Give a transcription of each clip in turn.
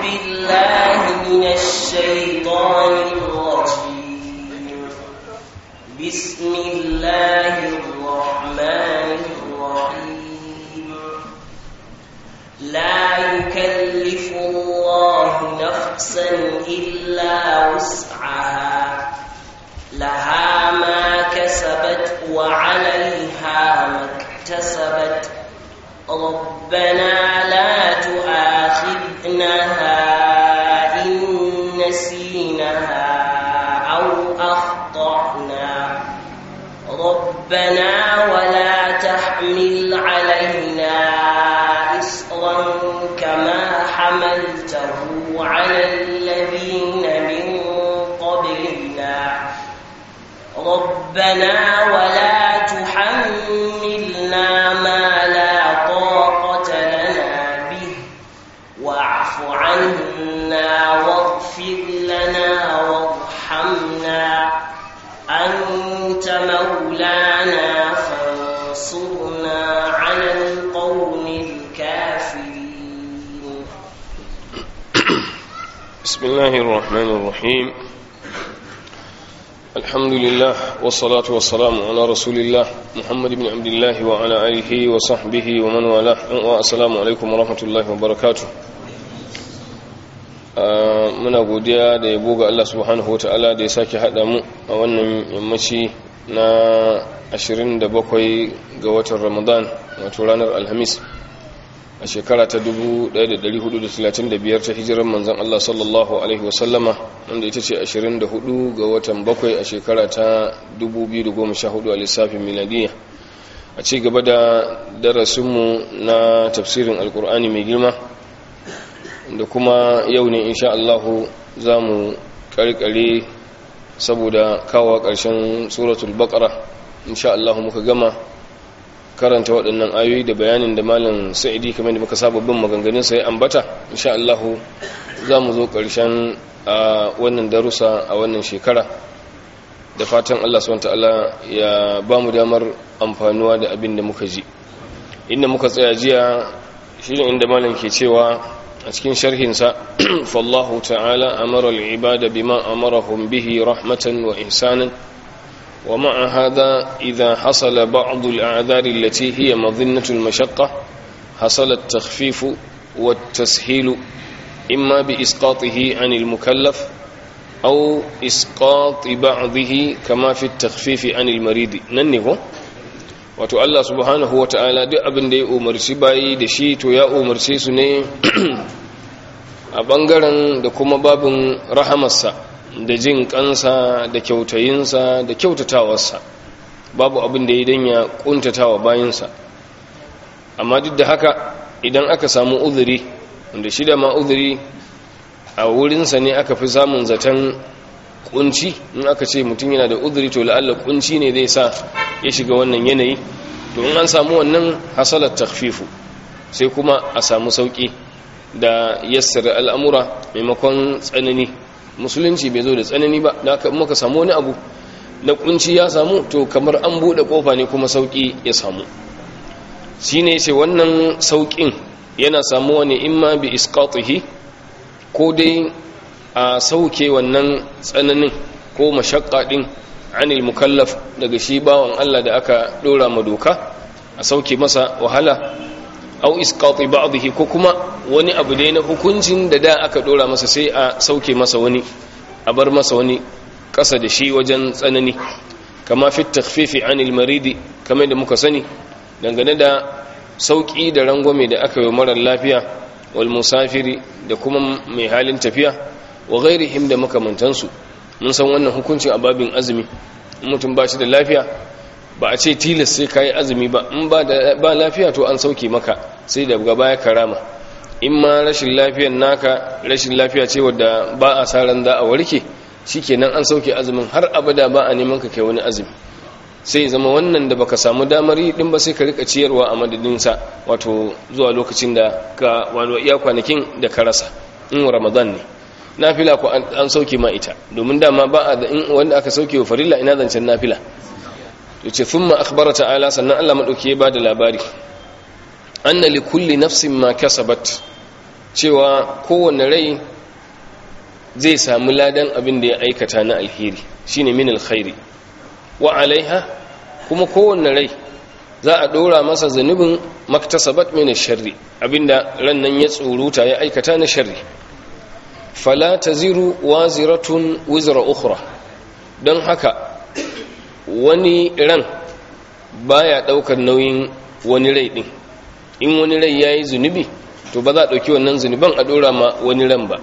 بالله من الشيطان الرجيم. بسم الله الرحمن الرحيم. لا يكلف الله نفسا إلا وسعها لها ما كسبت وعليها ما اكتسبت ربنا لا تؤاخذنها إن نسيناها أو أخطأنا ربنا ولا تحمل علينا إصرا كما حملته على الذين من قبلنا ربنا ولا تحملنا ما لا طاقة لنا به واعف عنا واغفر لنا وارحمنا أنت مولانا فانصرنا على القوم الكافرين. بسم الله الرحمن الرحيم. الحمد لله والصلاة والسلام على رسول الله محمد بن عبد الله وعلى آله وصحبه ومن والاه والسلام عليكم ورحمة الله وبركاته. muna godiya da yabo ga Allah subhanahu wataala da ya sake haɗa mu a wannan yammaci na 27 ga watan Ramadan wato ranar Alhamis a shekara ta 1435 ta hijirar manzon Allah sallallahu alaihi wasallama wanda ita ce 24 ga watan 7 a shekara ta 2014 a lissafin miladiyya. A ci gaba da darasinmu na tafsirin alkur'ani mai girma da kuma yau ne insha Allah za mu karkare saboda kawo ƙarshen suratul baqara insha Allah muka gama karanta waɗannan ayoyi da bayanin da malam sa'idi kamar da muka saba bin maganganun sa ya ambata insha Allah za mu zo ƙarshen wannan darussa a wannan shekara da fatan Allah subhanahu wataala ya ba mu damar amfanuwa da abin da muka ji. Inda muka tsaya jiya shine inda malam ke cewa a cikin sharhinsa fallahu ta'ala amara al-ibada bima amarahum bihi rahmatan wa ihsanan wa ma'a hadha idha hasala ba'd al-a'dhar allati hiya madhinnatu al-mashaqqa hasala at-takhfif wa at-tashil imma bi isqatihi 'an al-mukallaf aw isqat ba'dihi kama fi at-takhfif 'an al-marid. nan ne ko wato Allah subhanahu wa ta'ala duk abin da ya umarci bayi da shi to ya umarce su ne a ɓangaren da kuma babin rahamarsa da jin kansa da kyautayinsa da kyautatawarsa babu abin da ya dan ya kuntatawa bayinsa. Amma duk da haka idan aka samu uzuri wanda shi da ma uzuri a wurinsa ne aka fi samun zaton kunci, in aka ce mutum yana da uzuri to la'alla kunci ne zai sa ya shiga wannan yanayi, to in an samu wannan hasalar takhfifu sai kuma a samu sauki da yassara al'amura maimakon tsanani. Musulunci bai zo da tsanani ba, da aka muka samu wani abu na kunci ya samu to kamar an bude kofa ne kuma sauki ya samu. Shine yace wannan saukin yana samuwa ne imma bi isqatihi, ko dai a sauke wannan tsananin ko mashakka din anil mukallaf daga shi bawan Allah da aka dora ma doka, a sauke masa wahala, au isqati ba'dihi, ko kuma wani abu da na hukuncin da aka dora masa sai a sauke masa wani, a bar masa wani kasa da shi wajen tsanani. Kama fi takhfifi anil maridi, kamar da muka sani dangane da sauki da rangwame da aka yi marar lafiya wal musafiri da kuma mai halin tafiya wa ghairihim da makamantansu. mun san wannan hukuncin a babin azumi, mutum ba shi da lafiya ba a ce tilas sai kayi azumi ba, in ba lafiya to an sauke maka sai da gaba ya karama. in ma rashin lafiyar naka rashin lafiya ce wadda ba a sa ran za a warke, shikenan an sauke azumin har abada ba a neman ka kai wani azumi. sai zama wannan da baka samu damar yi din ba sai ka rika ciyarwa a madadin sa, wato zuwa lokacin da ka wani iya kwanakin da ka rasa. in ramadan ne nafila ko an sauke ma ita, domin dama ba a da wanda aka sauke wa farilla ina zancen nafila. yace thumma akhbara ta'ala, sannan Allah madauki ya bada labari anna li kulli nafsin ma kasabat, cewa kowane rai zai samu ladan abin da ya aikata na alheri shine min alkhairi wa alaiha kuma kowane rai za a dora masa zanubin maktasabat min sharri abinda ran nan ya tsuruta ya aikata na sharri fala taziru waziratun wizra ukhra don haka wani ran baya daukar nauyin wani rai din in wani rai yayi zunubi to ba za a dauki wannan zunuban a dora ma wani ran ba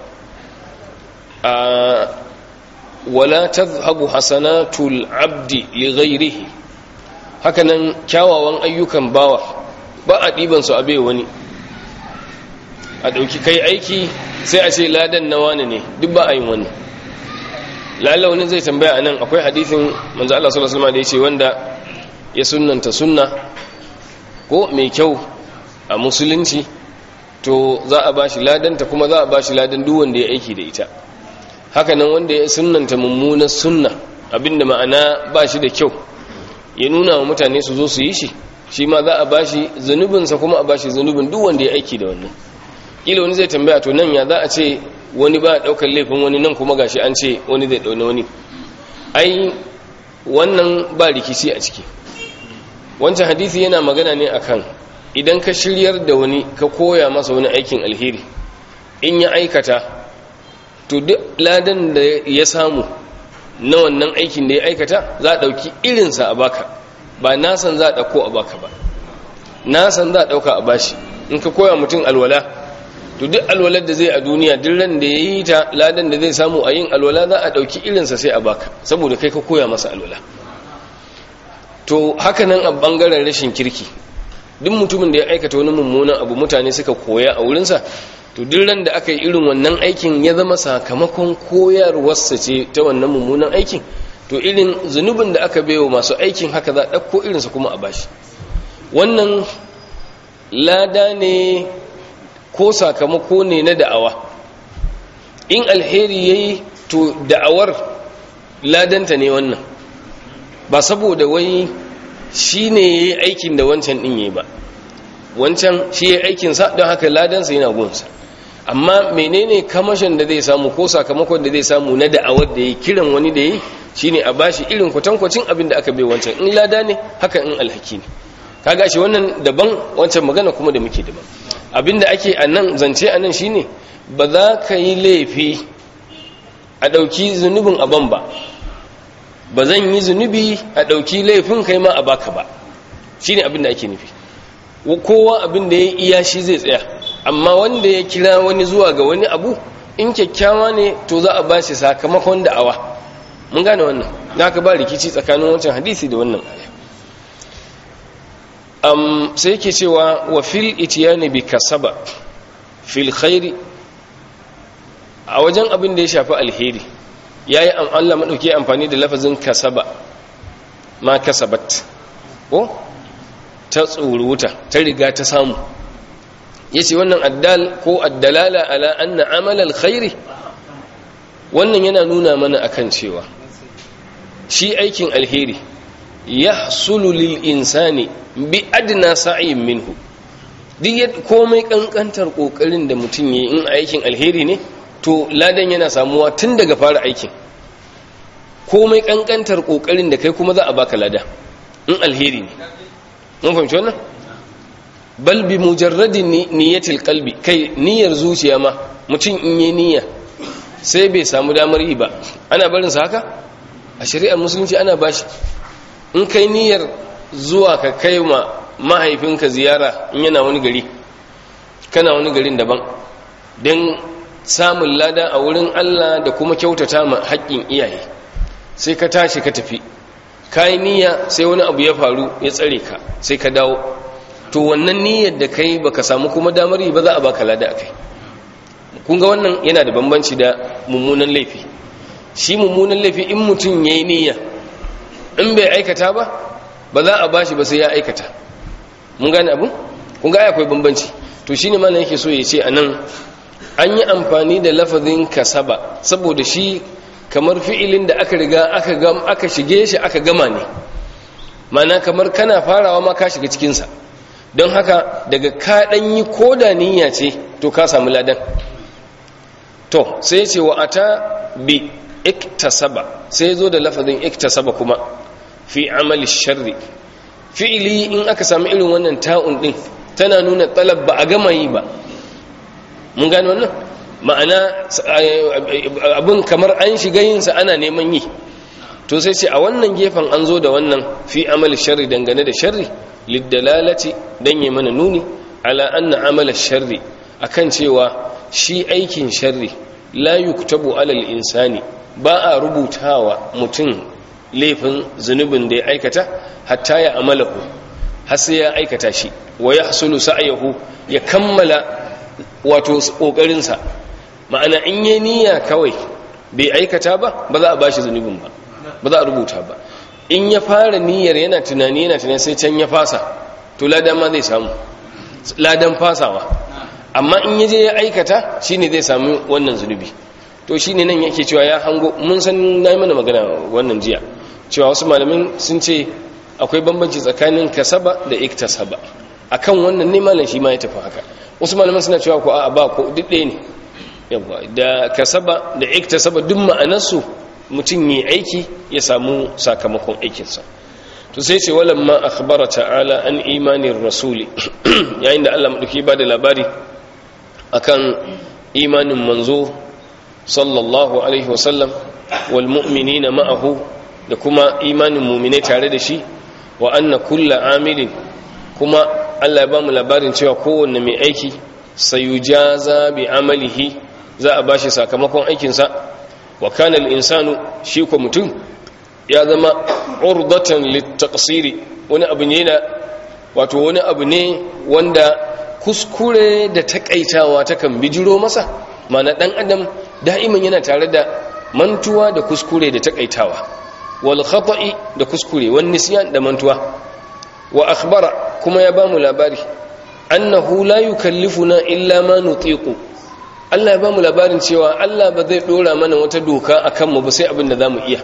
wala tadhhabu hasanatul abdi li ghayrihi hakanan kyawawan ayyukan bawa ba a diban su abe wani a dauki kai aiki sai a ce ladan na wani ne duk ba a yin wannan lalla wani zai tambaya anan akwai hadisin manzo Allah sallallahu alaihi wasallam da yace wanda ya sunnanta sunna ko mai kyau a musulunci to za a bashi ladanta kuma za a bashi ladan duk wanda ya aiki da ita hakanan wanda ya sunnanta mummunar sunna abinda ma'ana ba shi da kyau ya nuna wa mutane su zo su yi shi ma za a bashi zunubinsa kuma a bashi zunubin duk wanda ya aiki da wannan kila wani zai tambaya to nan ya za a ce wani ba daukar laifin wani nan kuma gashi an ce wani zai dauna wani ai wannan ba rikici a ciki wancan hadisi yana magana ne akan idan ka shiryar da wani ka koya masa wani aikin alheri in ya aikata to duk ladan da ya samu na wannan aikin da ya aikata za a ɗauki irinsa a baka ba nasan za a ɗauko a baka ba nasan za a ɗauka a bashi in ka koya mutum alwala to duk alwalar da zai a duniya duk ran da ya yi ta ladan da zai samu a yin alwala za a ɗauki irinsa sai a baka saboda kai ka koya masa alwala to haka nan a ɓangaren rashin kirki duk mutumin da ya aikata wani mummunan abu mutane suka koya a wurinsa to duk ran da aka yi irin wannan aikin ya zama sakamakon koyarwarsa ce ta wannan mummunan aikin to irin zunubin da aka baiwa masu aikin haka za a ɗauko irinsa kuma a bashi wannan lada ne ko sakamako ne na da'awa in alheri yayi to da'awar ladanta ne wannan ba saboda wai shi ne ya yi aikin da wancan ɗin ya ba wancan shi ya yi aikinsa don haka ladansa yana gunsa amma menene kamashin da zai samu ko sakamakon da zai samu na da'awar da ya kiran wani da ya yi shi ne a bashi irin kwatankwacin abin da aka bai wancan in lada ne haka in alhaki ne kaga shi wannan daban wancan magana kuma da muke daban abin da ake a nan zance a nan shi ne ba za ka yi laifi a ɗauki zunubin aban ba zan yi zunubi a ɗauki laifin kai ma a baka ba shi ne abin da ake nufi kowa abin da ya iya shi zai tsaya amma wanda ya kira wani zuwa ga wani abu in kyakkyawa ne to za a ba shi sakamakon da'awa mun gane wannan za ka ba rikici tsakanin wancan hadisi da wannan sai yake cewa wa fil itiyani bi kasaba fil khairi a wajen abin da ya shafi alheri yayi Allah madauke amfani da lafazin kasaba ma kasabat ko ta tsuruta ta riga ta samu yace wannan addal ko addalala ala anna amal alkhairi wannan yana nuna mana akan cewa shi aikin alheri yahsulu lil insani bi adna sa'in minhu duk komai kankantar kokarin da mutum yayi in aikin alheri ne to ladan yana samuwa tun daga fara aikin komai kankantar kokarin da kai kuma za a baka lada in alheri ne mun fahimci wannan bal bi mujarradin niyyatil qalbi kai niyyar zuciya ma mutum in yi niyya sai bai samu damar yi ba ana barin sa haka a shari'ar musulunci ana bashi in kai niyyar zuwa ka kai ma mahaifinka ziyara in yana wani gari kana wani garin daban don samun lada a wurin Allah da kuma kyautata ma haƙƙin iyaye sai ka tashi ka tafi kai niyya sai wani abu ya faru ya tsare ka sai ka dawo to wannan niyyar da kai baka samu kuma damar yi ba za a baka lada akai kun ga wannan yana da bambanci da mummunan laifi shi mummunan laifi in mutum yayi niyya in bai aikata ba za a bashi ba sai ya aikata mun gane abu kun ga akwai bambanci to shine malam yake so ya ce anan an yi amfani da lafazin kasaba saboda shi kamar fi'ilin da aka riga aka shige shi aka gama ne mana kamar kana farawa ma ka shiga cikinsa don haka daga ka dan yi koda niyya ce to ka samu ladan. To sai ce wa ata bi iktasaba, sai zo da lafazin iktasaba kuma fi amali sharri. Fi'ili in aka samu irin wannan ta'un din tana nuna talab ba a gama yi ba, mun gane wannan ma'ana abin kamar an shiga yinsa ana neman yi. To sai ce a wannan gefen an zo da wannan fi amali sharri dangane da sharri liddalalati dan yi mana nuni ala anna amala sharri akan cewa shi aikin sharri la yuktabu alal insani ba a rubutawa mutum laifin zunubin da ya aikata hatta ya amalahu har sai ya aikata shi wa yahsulu sa'yahu ya kammala wato kokarin sa. Ma'ana in yi niyya kawai bai aikata ba za a bashi zunubin ba za a rubuta ba. In ya fara niyyar yana tunani sai can ya fasa to ladan ma zai samu ladan fasawa, amma in yaje ya aikata shine zai samu wannan zunubi. To shine nan yake cewa ya hango, mun san nayi mana magana wannan jiya cewa wasu malamin sun ce akwai bambanci tsakanin kasaba da iktasaba. Akan wannan ne malam shi ma ya tafi haka. Wasu malaman suna cewa ko a ba ko duk ɗaya ne, yawa da kasaba da iktasaba duk ma'anarsu mutum yi aiki ya samu sakamakon aikinsa. To sai ce walamma akhbara ta'ala an imanin rasuli, yayin da Allah madauki ba da labari akan imanin manzo sallallahu alaihi wasallam wal mu'minina ma'ahu, da kuma imanin mu'minai tare da shi, wa anna kulla amilin, kuma Allah ya ba mu labarin cewa kowanne mai aiki sayujaza bi amalihi, za a bashi sakamakon aikinsa. Wa kana al-insanu, shi ko mutum ya zama urdatan lit-taqsiri, wani abu ne wato wani abu ne wanda kuskure da takaitawa takan bijiro masa. Mana dan adam da'iman yana tare da mantuwa da kuskure da takaitawa, wal khata'i da kuskure, wan nisyan da mantuwa. Wa akhbara, kuma ya bamu labari annahu la yukallifuna illa ma nutiqu, Allah ya bamu labarin cewa Allah ba zai dora mana wata doka akan mu ba sai abin da zamu iya.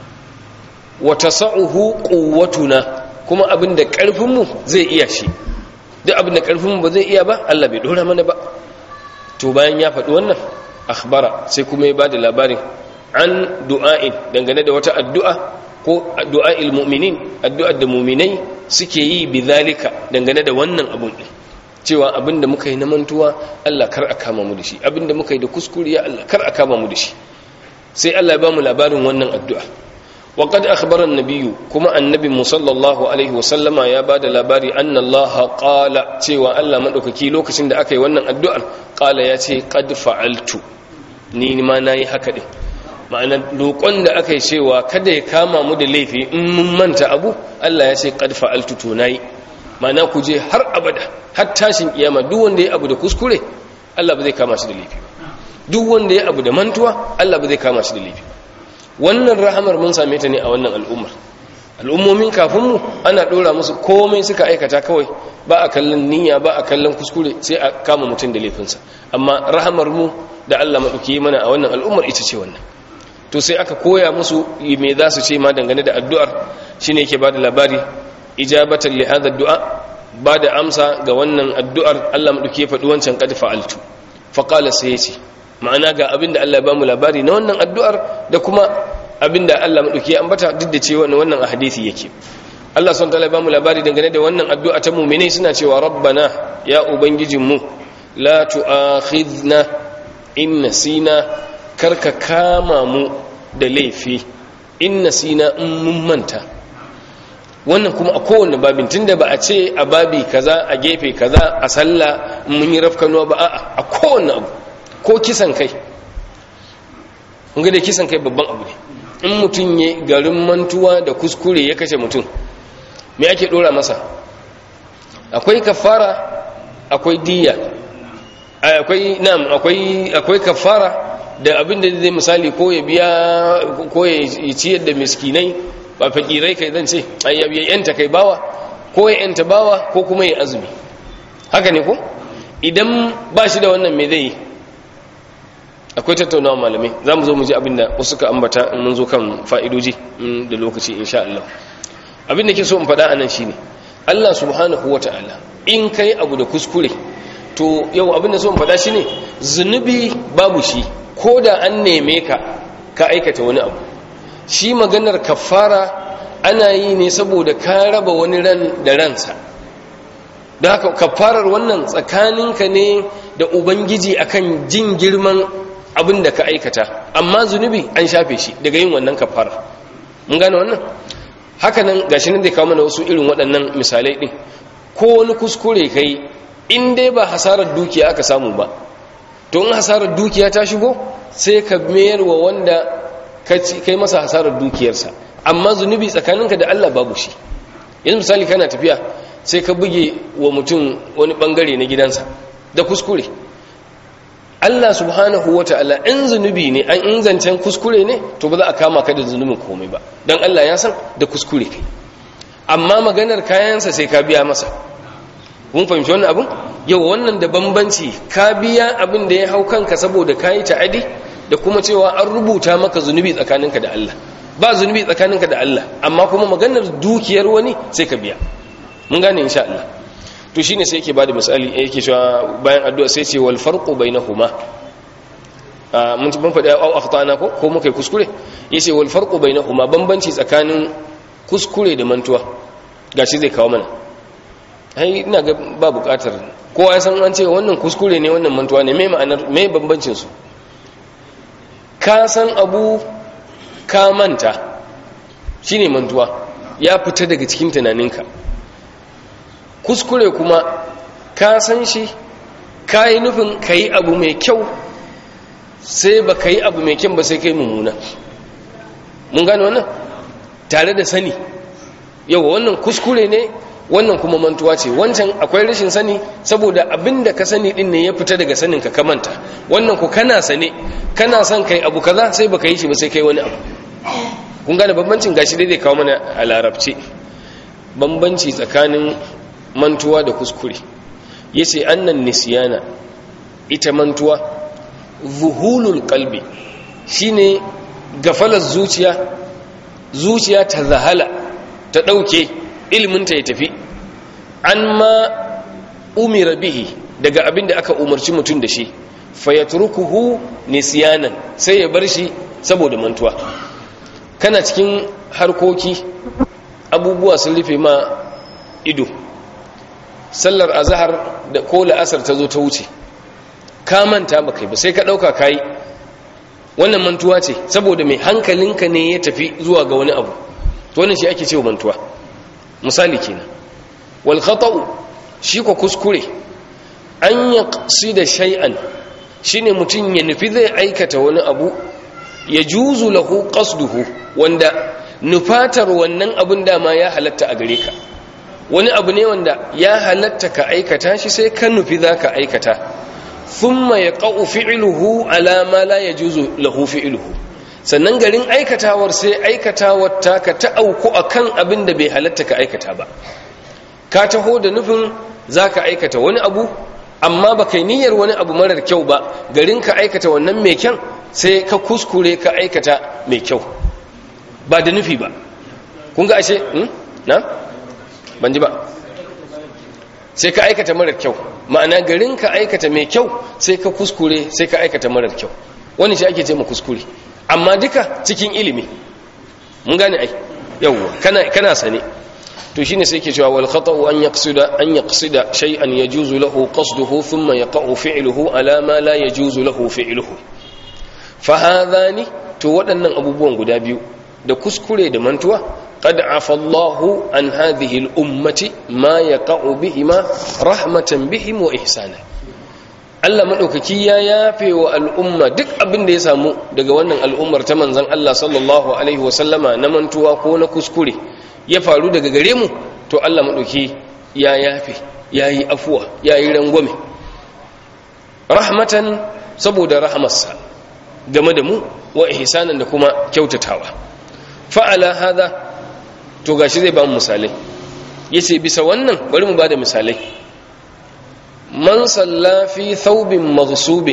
Wa tasa'uhu quwwatuna, kuma abin da karfin mu zai iya shi. Duk abin da karfin mu ba zai iya ba Allah bai dora mana ba. To bayan ya faɗi wannan akhbara, sai kuma ya bada labarin an du'a'in, dangane da wata addu'a ko du'a'il mu'minin, addu'ar da mu'minai suke yi bizalika, dangane da wannan abun din, cewa abinda muka yi na mantuwa Allah kar a kama mu da shi, abinda muka yi da kuskure ya Allah kar a kama mu da shi. Sai Allah ya ba mu labarin wannan addu'a. Wa qad akhbara an-nabiyyu, kuma annabi sallallahu alaihi wa sallama ya bada labari anna Allah qala, cewa Allah madaukaki lokacin da aka yi wannan addu'ar qala ya ce qad fa'altu, ni ma nayi haka din. Ma'ana lokon da aka yi cewa kada ya kama mu da laifi in mun manta abu, Allah ya ce qad fa'altu, to nayi. Ma'ana ku je har abada, har tashin kiyama, duk wanda ya abu da kuskure Allah ba zai kama shi da laifi. Duk wanda ya abu da mantuwa Allah ba zai kama shi da laifi. Wannan rahamar mun same ta ne a wannan al'ummar. Al'ummomin kafin mu ana dora musu komai suka aikata kawai, ba a kallon niyya, ba a kallon kuskure, sai a kama mutum da laifinsa. Amma rahamar mu da Allah madauki mana a wannan al'ummar ita ce wannan. To sai aka koya musu me za su ce ma dangane da addu'ar, shine yake bada labari ijabatan li hadha ad-du'a, bada amsa ga wannan addu'ar. Allah madauki ya faɗi wancan qad fa'altu, fa qala sai yace, ma'ana ga abinda Allah ya ba mu labari na wannan addu'ar da kuma abinda Allah madauki ya ambata, duk da cewa wannan hadisi yake. Allah subhanahu wa ta'ala ya ba mu labari dangane da wannan addu'a ta mu'minai, suna cewa rabbana, ya ubangijinmu, la tu'akhidna in nasina, karka kama mu da laifi in nasina, in mun manta. Wannan kuma a kowane babin, tunda ba a ce a babi kaza, a gefe kaza, a sallah mun yi rafkanuwa ba, a kowane abu, ko kisan kai. Kun ga da kisan kai babban abu ne. In mutum ya garin mantuwa da kuskure ya kashe mutum, me ake dora masa? Akwai kafara, akwai diya, akwai kafara da abin da zai misali ko ya biya, ko ya ciyar da miskinai, ba fakirai kai zan ce, ya yanta kai bawa, ko ya yanta bawa, ko kuma ya azumi. Haka ne ko? Idan ba shi da wannan me zai yi? Akwai tattaunawa malamai, za mu zo mu ji abin da wasu ka ambata in mun zo kan fa'idoji da lokaci insha Allah. Abin da ke so in faɗa a nan shi ne, Allah subhanahu wa ta'ala in kai abu da kuskure to yau abinda so faɗa shi ne zunubi babu shi ko da an neme ka aikata wani abu. Shi maganar kafara ana yi ne saboda ka raba wani ran da ransa, don haka kafarar wannan tsakaninka ne da ubangiji akan jin girman abin da ka aikata, amma zunubi an shafe shi daga yin wannan kafara. mun gane wannan? Haka nan gashi nan da kawo mana wasu irin waɗannan misalai ɗin. Ko wani kuskure kai in dai ba hasarar dukiya aka samu ba, to in hasarar dukiya ta shigo sai ka mayar wa wanda kai masa hasarar dukiyarsa, amma zunubi tsakaninka da Allah babu shi. Yanzu misali kana tafiya sai ka buge wa mutum wani bangare na gidansa da kuskure, Allah subhanahu wata'ala in zunubi ne an in zancen kuskure ne to ba za a kama ka da zunubin komai ba, don Allah ya san da kuskure kai. Amma maganar kayansa sai ka biya masa. Mun fahimci wannan abin? Yau wannan da bambanci, ka biya abin da ya hau kanka saboda kayi ta'adi, da kuma cewa an rubuta maka zunubi tsakaninka da Allah. Ba zunubi tsakaninka da Allah, amma kuma maganar dukiyar wani sai ka biya. Mun gane insha Allah. To shine sai yake bada misali, yake cewa bayan addu'a sai ce wal farqu bainahuma. Mun faɗi au akhtana ko muka yi kuskure? Yace wal farqu bainahuma, bambanci tsakanin kuskure da mantuwa. Gashi zai kawo mana. Ai ina ga ba buƙatar kowa ya san an ce wannan kuskure ne wannan mantuwa ne, me ma'anar me bambancin su? Ka san abu ka manta shine mantuwa, ya fita daga cikin tunaninka. Kuskure kuma ka san shi, ka yi nufin ka yi abu mai kyau sai ba ka yi abu mai kyau ba sai ka yi mummuna. Mun gane wannan? Tare da sani. Yau wannan kuskure ne, wannan kuma mantuwa ce. Wancan akwai rashin sani saboda abin da ka sani din ne ya fita daga sanin ka manta. Wannan ku kana sane, kana son kai abu kaza sai baka yi shi ba sai kai wani abu. Kun gane bambancin? Gashi dai kawo mana a larabci bambanci tsakanin mantuwa da kuskure. Yace annan nisyana, ita mantuwa zuhulul qalbi, shine gafalar zuciya ta zahala, ta dauke ilimin ta ya tafi, amma umira bihi, daga abin da aka umarci mutum da shi, fayatrukuhu nisyanan, sai ya bar shi saboda mantuwa. Kana cikin harkoki, abubuwa sun rufe ma ido, sallar azhar da ko la'asar ta zo ta wuce, ka manta ba kai ba sai ka dauka kai, wannan mantuwa ce saboda mai hankalinka ne ya tafi zuwa ga wani abu, to wannan shi ake cewa mantuwa. Misali kenan. Wal khata'u, shi ko kuskure, an yaqsida shay'an, shine mutun ya nufi zai aikata wani abu, ya juzu lahu qasduhu, wanda nufatar wannan abun dama ya halatta a gare ka. Wani abu ne wanda ya halatta ka aikata shi sai ka nufi za ka aikata, thumma yaqa'u fi'luhu ala ma la yajuzu lahu fi'luhu, sannan garin aikatawar sai aikatawar taka ta auku akan abin da bai halatta ka aikata ba. Ka taho da nufin za ka aikata wani abu, amma ba kai niyyar wani abu marar kyau ba, garin ka aikata wannan mai kyan sai ka kuskure ka aikata mai kyau ba da nufi ba. Kun ga ashe na ban ji ba, sai ka aikata marar kyau, ma'ana garin ka aikata mai kyau sai ka kuskure sai ka aikata marar kyau. Wani shi ake ce ma kuskure, amma duka cikin ilimi. Mun gane ai, yawwa kana sane. To shine sai yake cewa wal khata'u an yaqsida shay'an yajuzu lahu qasduhu thumma yaqa'u fi'luhu ala ma la yajuzu lahu fi'luhu. Fa hadhani, to waɗannan abubuwan guda biyu da kuskure da mantuwa, qad afa Allahu an hadhihi al-ummati ma yaqa'u bihima rahmatan bihim wa ihsana. Allah madaukaki ya yafe wa al'umma duk abin da ya samu daga wannan al'ummar ta manzon Allah sallallahu alaihi wa sallama na mantuwa ko na kuskure ya faru daga gare mu, to Allah madauki ya yafe, yayi afuwa, yayi rangwame, rahmatan saboda rahamarsa game da mu, wa ihsanan da kuma kyautatawa. Fa'ala hada, to gashi zai ba mu misalai. Yace bisa wannan bari mu bada misalai. Man salla fi thawbin maghsubin,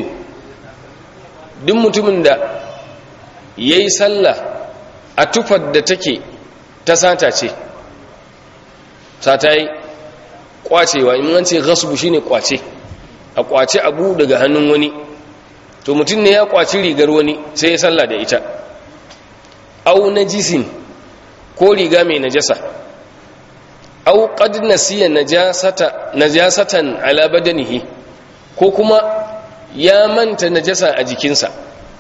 duk mutumin da yayi sallah a tufar da take ta sata ce, sata yi kwacewa, in an ce ghasbu shine kwace, a kwace abu daga hannun wani. To mutum ne ya kwaci rigar wani sai ya salla da ita, au najisin ko riga mai najasa, au qad nasiya najasatan ala badanihi ko kuma ya manta najasa a jikinsa,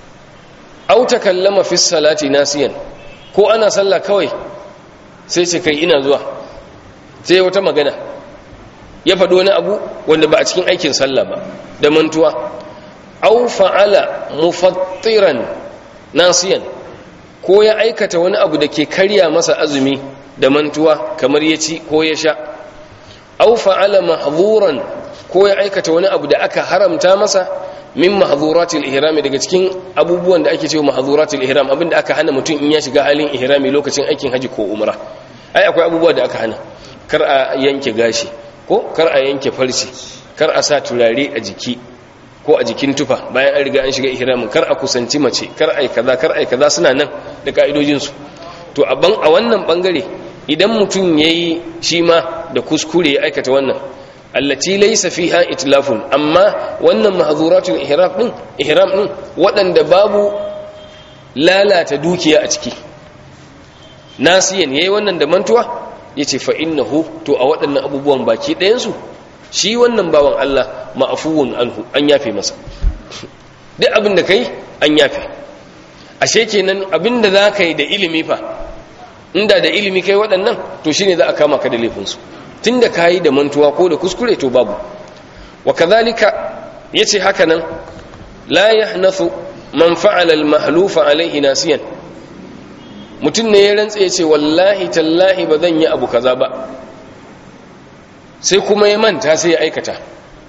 au takallama fi salati nasiyan ko ana sallah kawai sai ce kai ina zuwa, sai wata magana ya faɗi wani abu wanda ba a cikin aikin sallah ba da mantuwa, au fa'ala mufattiran nasiyan ko ya aikata wani abu da ke karya masa azumi da mantuwa kamar ya ci ko ya sha, au fa'ala mahzuran ko ya aikata wani abu da aka haramta masa min mahzuratil ihrami, daga cikin abubuwan da ake cewa mahzuratil ihram, abinda aka hana mutum in ya shiga halin ihrami lokacin aikin haji ko umra. Ai akwai abubuwa da aka hana, kar a yanke gashi ko kar a yanke farce, kar a sa turare a jiki ko a jikin tufa bayan an riga an shiga ihramin, kar a kusanci mace, kar ai kaza suna nan da ka'idojin su. To a wannan bangare idan mutum yayi shi ma da kuskure ya aikata wannan, allati laysa fiha itlafun, amma wannan mahzuratul ihram din wadanda babu lalata dukiya a ciki, nasiyan yayi wannan da mantuwa, yace fa innahu, to a waɗannan abubuwan baki ɗayan su shi wannan bawan Allah ma'afuwun anhu, an yafe masa duk abin da kai an yafe. Ashe kenan abin da za ka yi da ilimi fa, inda da ilimi kai waɗannan to shine za a kama ka da laifinsu, tun da ka yi da mantuwa ko da kuskure to babu. Wa kazalika yace haka nan la yahnathu man fa'ala al-mahlufa alayhi nasiyan, mutum ne ya rantsa yace wallahi tallahi ba zan yi abu kaza ba, sai kuma ya manta sai ya aikata,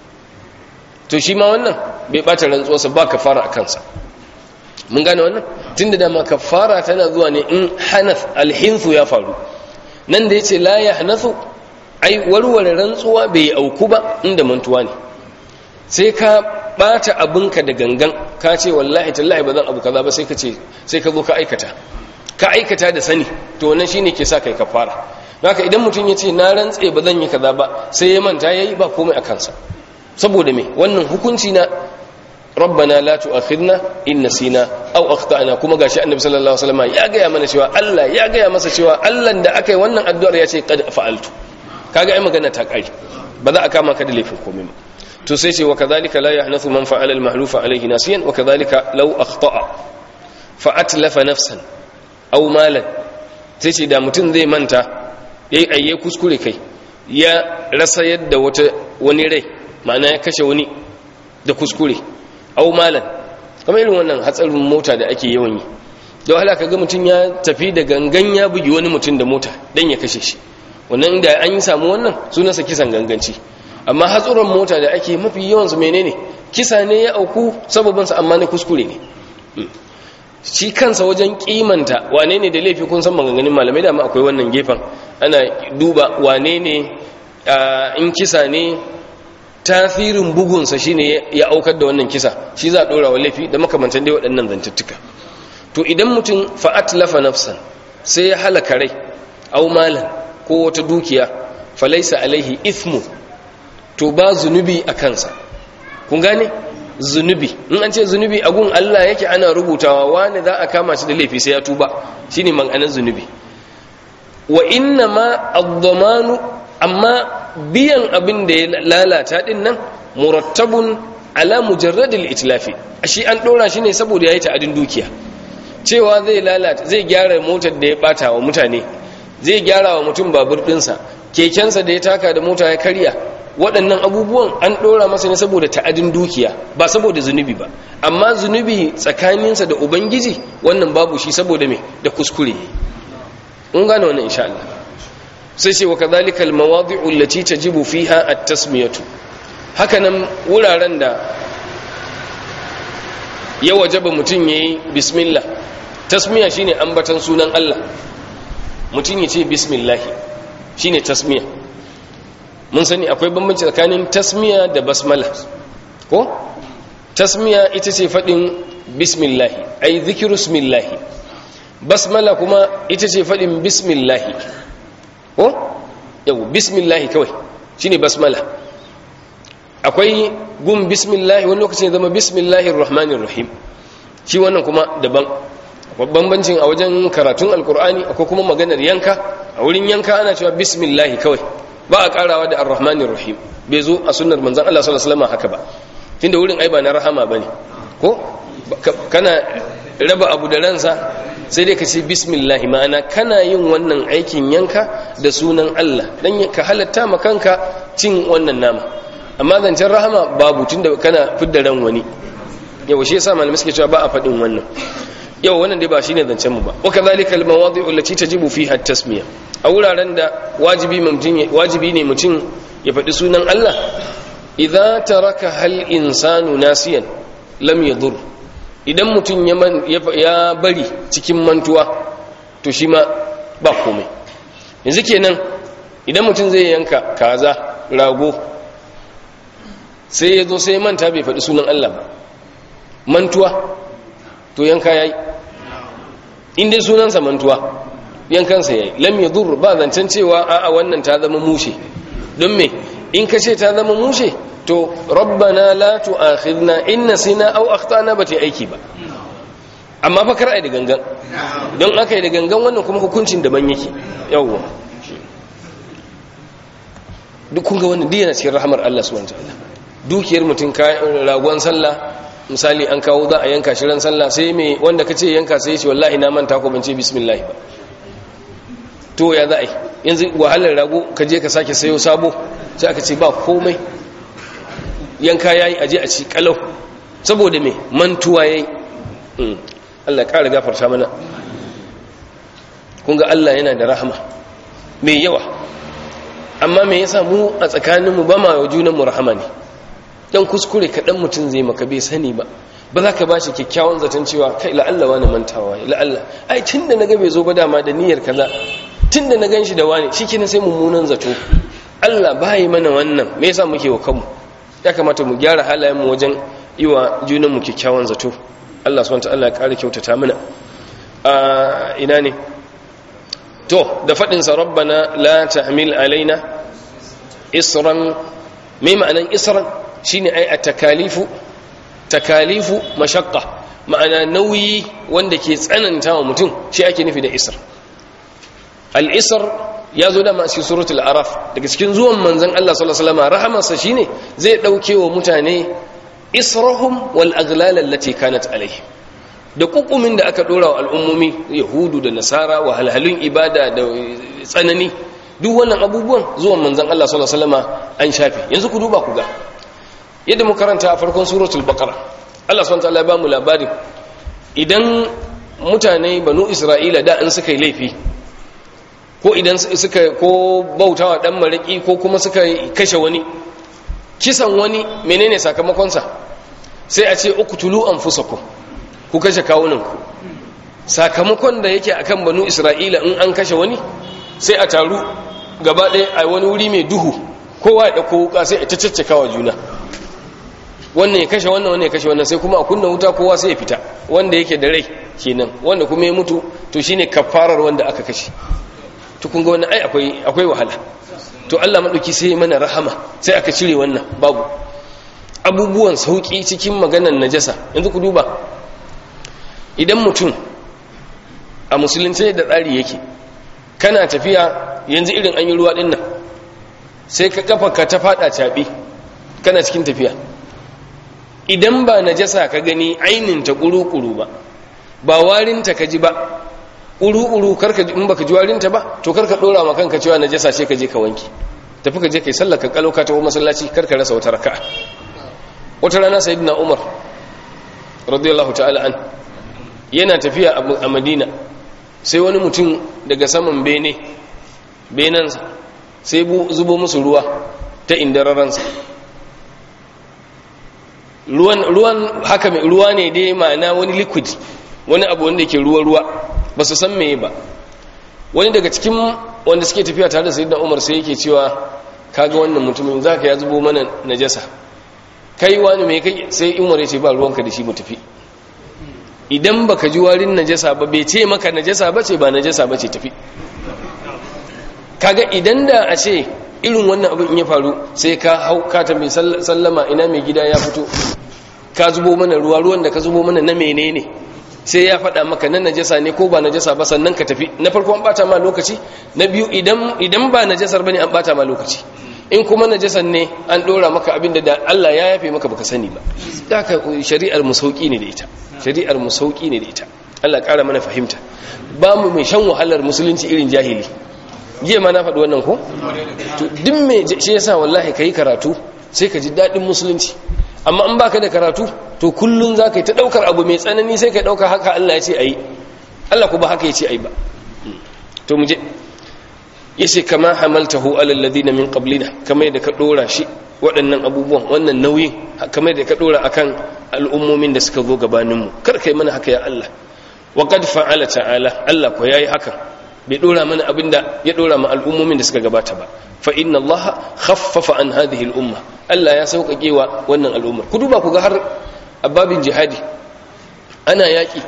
to shi ma wannan bai bata rantsuwarsa, ba kafara a kansa. Mun gane wannan, tunda dama kafara tana zuwa ne in hanath alhinsu ya faru. Nan da yace la yahnathu, ai warware rantsuwa bai auku ba inda mantuwa ne, sai ka bata abinka da gangan, ka ce wallahi tallahi ba zan abu kaza ba, sai ka ce sai ka zo ka aikata da sani, to wannan shine ke sa kai kafara. Haka idan mutum ya ce na rantse ba zan yi kaza ba sai ya manta yayi, ba komai a kansa. Saboda me? Wannan hukunci na rabbana la tu'akhidna in nasina aw akhtana, kuma gashi annabi sallallahu alaihi wasallam ya gaya mana cewa Allah ya gaya masa cewa Allah da aka yi wannan addu'ar ya ce qad fa'altu. Kaga ai magana ta kare, ba za a kama ka da laifin komai ba. To sai ce wa kadhalika la yahnathu man fa'ala al-mahlufa alayhi nasiyan, wa kadhalika law akhta'a fa atlafa nafsan aw malan, sai ce da mutum zai manta yayi ayye kuskure kai, ya rasa yadda wani rai, ma'ana ya kashe wani da kuskure, au malan, kamar irin wannan hatsarin mota da ake yawan yi, da wahala kaga mutum ya tafi da gangan ya bugi wani mutum da mota dan ya kashe shi, wannan da an yi samu wannan sunansa kisan ganganci. Amma hatsuran mota da ake mafi yawansu menene? Kisa ne ya auku sababinsa, amma na kuskure ne. Shi kansa wajen kimanta wane ne da laifi, kun san maganganun malamai da ma akwai wannan gefen, ana duba wane ne in kisa ne tasirin bugunsa shine ya aukar da wannan kisa, shi za a dora wa laifi da makamantan dai waɗannan zantuttuka. To idan mutum fa'atlafa nafsan, sai ya halaka rai, au malan ko wata dukiya, falaisa alaihi ithmu, to ba zunubi a kansa. Kun gane zunubi? In an ce zunubi a gun Allah yake ana rubutawa wani za a kama shi da laifi sai ya tuba, shine ma'anar zunubi. Wa inna ma ad-damanu, amma biyan abin da ya lalata din nan murattabun ala mujarradil itlafi, shi an dora shi ne saboda yayi ta'adin dukiya, cewa zai lalata, zai gyara motar da ya bata wa mutane, zai gyara wa mutum babur dinsa, kekensa da ya taka da mota ya karya, waɗannan abubuwan an dora masa ne saboda ta'adin dukiya, ba saboda zunubi ba. Amma zunubi tsakaninsa da ubangiji wannan babu shi, saboda me? Da kuskure. mun gane wannan insha Allah. sai ce wa kadhalika almawadi'u allati tajibu fiha at-tasmiyatu, hakanan wuraren da ya wajaba mutun yayi bismillah. Tasmiya shine ambatan sunan Allah, mutun yace bismillah shine tasmiya. Mun sani akwai bambanci tsakanin tasmiya da basmala ko? Tasmiya ita ce fadin bismillah, ai zikru bismillah. Basmala kuma ita ce fadin bismillah ko? Yau bismillah kawai shine basmala. Akwai gun bismillah wani lokacin ya zama bismillahir rahmanir rahim, shi wannan kuma daban. Bambancin a wajen karatun alkur'ani akwai kuma maganar yanka. A wurin yanka ana cewa bismillah kawai, ba a karawa da ar-rahmanir rahim, bai zo a sunnar manzon Allah sallallahu alaihi wasallam haka ba, tunda wurin ai ba na rahama bane ko kana raba abu da ransa sai dai ka ce bismillah, ma'ana kana yin wannan aikin yanka da sunan Allah dan ka halatta ma kanka cin wannan nama. Amma zancen rahama babu, tunda kana fidda ran wani. Yau shi yasa malamai suke cewa ba a fadin wannan. Yau wannan dai ba shine zancen mu ba. Wa kadhalika al-mawadi'u allati tajibu fiha at-tasmiya, a wuraren da wajibi ne mutum ya faɗi sunan Allah. Idza taraka hal insanu nasiyan lam yadur, idan mutum ya bari cikin mantuwa to shi ma ba komai. Yanzu kenan idan mutum zai yanka kaza, rago, sai ya zo sai manta bai faɗi sunan Allah ba, mantuwa, to yanka yayi. In dai sunansa mantuwa, yankansa yayi. Lam yadur, ba zancen cewa a'a wannan ta zama mushe. Don me? In ka ce ta zama mushe, to rabbana la tu'akhidna in nasina aw akhtana ba ta aiki ba. Amma fa kar ai da gangan, don aka yi da gangan wannan kuma hukuncin daban yake. Yawwa, duk kun ga wannan duk yana cikin rahmar Allah subhanahu wa ta'ala. Dukiyar mutum ragon sallah misali an kawo za a yanka shi ran sallah, sai mai wanda ka ce yanka sai ya ce wallahi na manta ko ban ce bismillah ba, to ya za a yi? Yanzu wahalar rago ka je ka sake sayo sabo, sai aka ce ba komai, yanka yayi aje a ci kalau, saboda me mantuwa yayi. Allah ya kara gafarta mana. kun ga Allah yana da rahama mai yawa, amma me yasa mu a tsakaninmu ba ma wa junanmu rahama ne? dan kuskure kaɗan mutum zai maka bai sani ba za ka ba shi kyakkyawan zaton cewa kai la'alla wani mantawa la'alla ai tun da na ga bai zo ba dama da niyyar kaza, tun da na gan shi da wani shi kina sai mummunan zato. Allah ba yi mana wannan, me yasa muke wa kanmu? Ya kamata mu gyara halayenmu wajen yi wa junanmu kyakkyawan zato. Allah subhanahu wa ta'ala ya ƙara kyautata mana. Ina ne to da faɗinsa rabbana la tahmil alaina isran, me ma'anan isran? shine ai at-takalifu mashaqqa, ma'ana nauyi wanda ke tsananta wa mutum, shi ake nufi da isr. al-isr ya zo da masu suratul araf, daga cikin zuwan manzon Allah sallallahu alaihi wasallam rahamarsa shine zai dauke wa mutane israhum wal aghlal allati kanat alaihi, da kukumin da aka dora wa al'ummomi yahudu da nasara, wa halhalun ibada da tsanani, duk wannan abubuwan zuwan manzon Allah sallallahu alaihi wasallam an shafe. Yanzu ku duba ku ga yadda mu karanta a farkon suratul baqara, Allah subhanahu wa ta'ala ya ba mu labarin idan mutane banu isra'ila da in suka yi laifi, ko idan suka ko bautawa dan maraki, ko kuma suka kashe wani, kisan wani menene sakamakonsa? sai a ce uqtulu anfusakum, ku kashe kawunanku. Sakamakon da yake akan banu isra'ila in an kashe wani, sai a taru gaba ɗaya a wani wuri mai duhu, kowa ya ɗauko wuka sai a caccakawa juna, wannan ya kashe wannan, wannan ya kashe wannan, sai kuma a kunna wuta, kowa sai ya fita, wanda yake da rai kenan, wanda kuma ya mutu to shine kafarar wanda aka kashe. To kun ga wannan ai akwai wahala. To Allah madauki sai mana rahama, sai aka cire wannan, babu abubuwan sauki cikin maganar najasa. Yanzu ku duba, idan mutum a musulunci da tsari yake, kana tafiya yanzu irin an yi ruwa din nan, sai ka kafa ka ta fada caɓe, kana cikin tafiya, idan ba najasa ka gani ainin ta kuru-kuru ba warinta ka ji ba, kuru-kuru karka in baka ji warinta ba, to karka dora ma kanka cewa najasa ce ka je ka wanki, tafi ka je kai sallar ka kalau ka tawo masallaci, karka rasa wata raka'a. Wata rana sayyidina Umar radiyallahu ta'ala an yana tafiya a Madina, sai wani mutum daga saman benansa sai zubo musu ruwa ta indararansa. ruwan haka mai ruwa ne dai, ma'ana wani liquid, wani abu wanda ke ruwa ba su san meye ba. Wani daga cikin wanda suke tafiya tare da sayyidina Umar sai yake cewa kaga wannan mutumin zaka ya zubo mana najasa, kai wani mai kai? Sai Umar ya ce ba ruwanka da shi, mu tafi. Idan baka ji warin najasa ba, bai ce maka najasa bace, ba najasa bace, tafi. Kaga idan da a ce irin wannan abin in ya faru sai ka hau ka tambayi sallama ina mai gida ya fito, ka zubo mana ruwan da ka zubo mana na menene, sai ya faɗa maka na najasa ne ko ba najasa ba, sannan ka tafi. Na farko an bata ma lokaci, na biyu idan ba najasar bane an bata ma lokaci, in kuma najasan ne an dora maka abin da Allah ya yafe maka baka sani ba. Haka shari'ar mu sauki ne da ita, shari'ar mu sauki ne da ita. Allah ƙara mana fahimta. Ba mu mai shan wahalar musulunci irin jahili. Jiya ma na faɗi wannan ko? To duk me shi yasa wallahi kai karatu sai ka ji daɗin musulunci. Amma in baka da karatu to kullun za ka yi ta ɗaukar abu mai tsanani sai ka ɗauka haka Allah ya ce a yi. Allah ku ba haka ya ce a yi ba. To mu je. Yace kama hamaltahu alal ladina min qablina, kamar yadda ka dora shi waɗannan abubuwan, wannan nauyin kamar yadda ka dora akan al'ummomin da suka zo gabanin mu. Kar kai mana haka ya Allah. Wa qad fa'ala ta'ala, Allah ko yayi haka, bai dora mana abinda ya dora ma al'ummomin da suka gabata ba. Fa inna Allah khaffafa an hadhihi al-umma, Allah ya sauƙaƙe wa wannan al'ummar. Ku duba ku ga har ababin jihadi ana yaki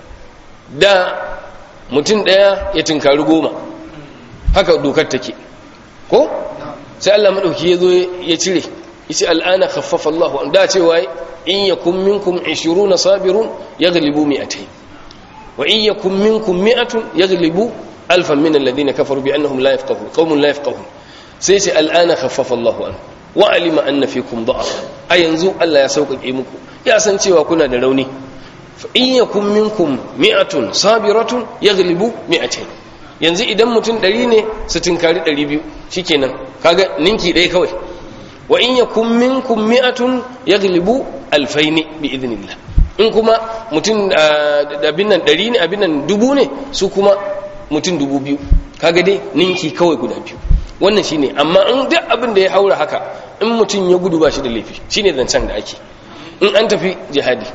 da mutum daya ya tinkari 10, haka dokar take ko sai Allah madauki yazo ya cire, yace al'ana khaffafa Allah an da cewa in yakum minkum 20 sabirun yaghlibu 200 wa in yakum minkum 100 yaghlibu alfan min alladhina kafaru bi annahum la yafqahun qaumun la yafqahun. sai sai al'ana khaffafa Allah an wa alima anna fikum da'af, a yanzu Allah ya sauƙaƙe muku, ya san cewa kuna da rauni. fa in yakum minkum 100 sabiratun yaghlibu 200, yanzu idan mutum 100 ne su tinkari 200 shikenan, kaga ninki ɗaya kawai. wa in yakum minkum 100 yaghlibu 2000 bi idnillah, in kuma mutum abin nan 100 ne, abin nan 1000 ne, su kuma mutum 2000, kaga dai ninki kawai guda biyu. Wannan shine, amma in duk abin da ya haura haka, in mutum ya gudu ba shi da laifi, shine zancen da ake. In an tafi jihadi,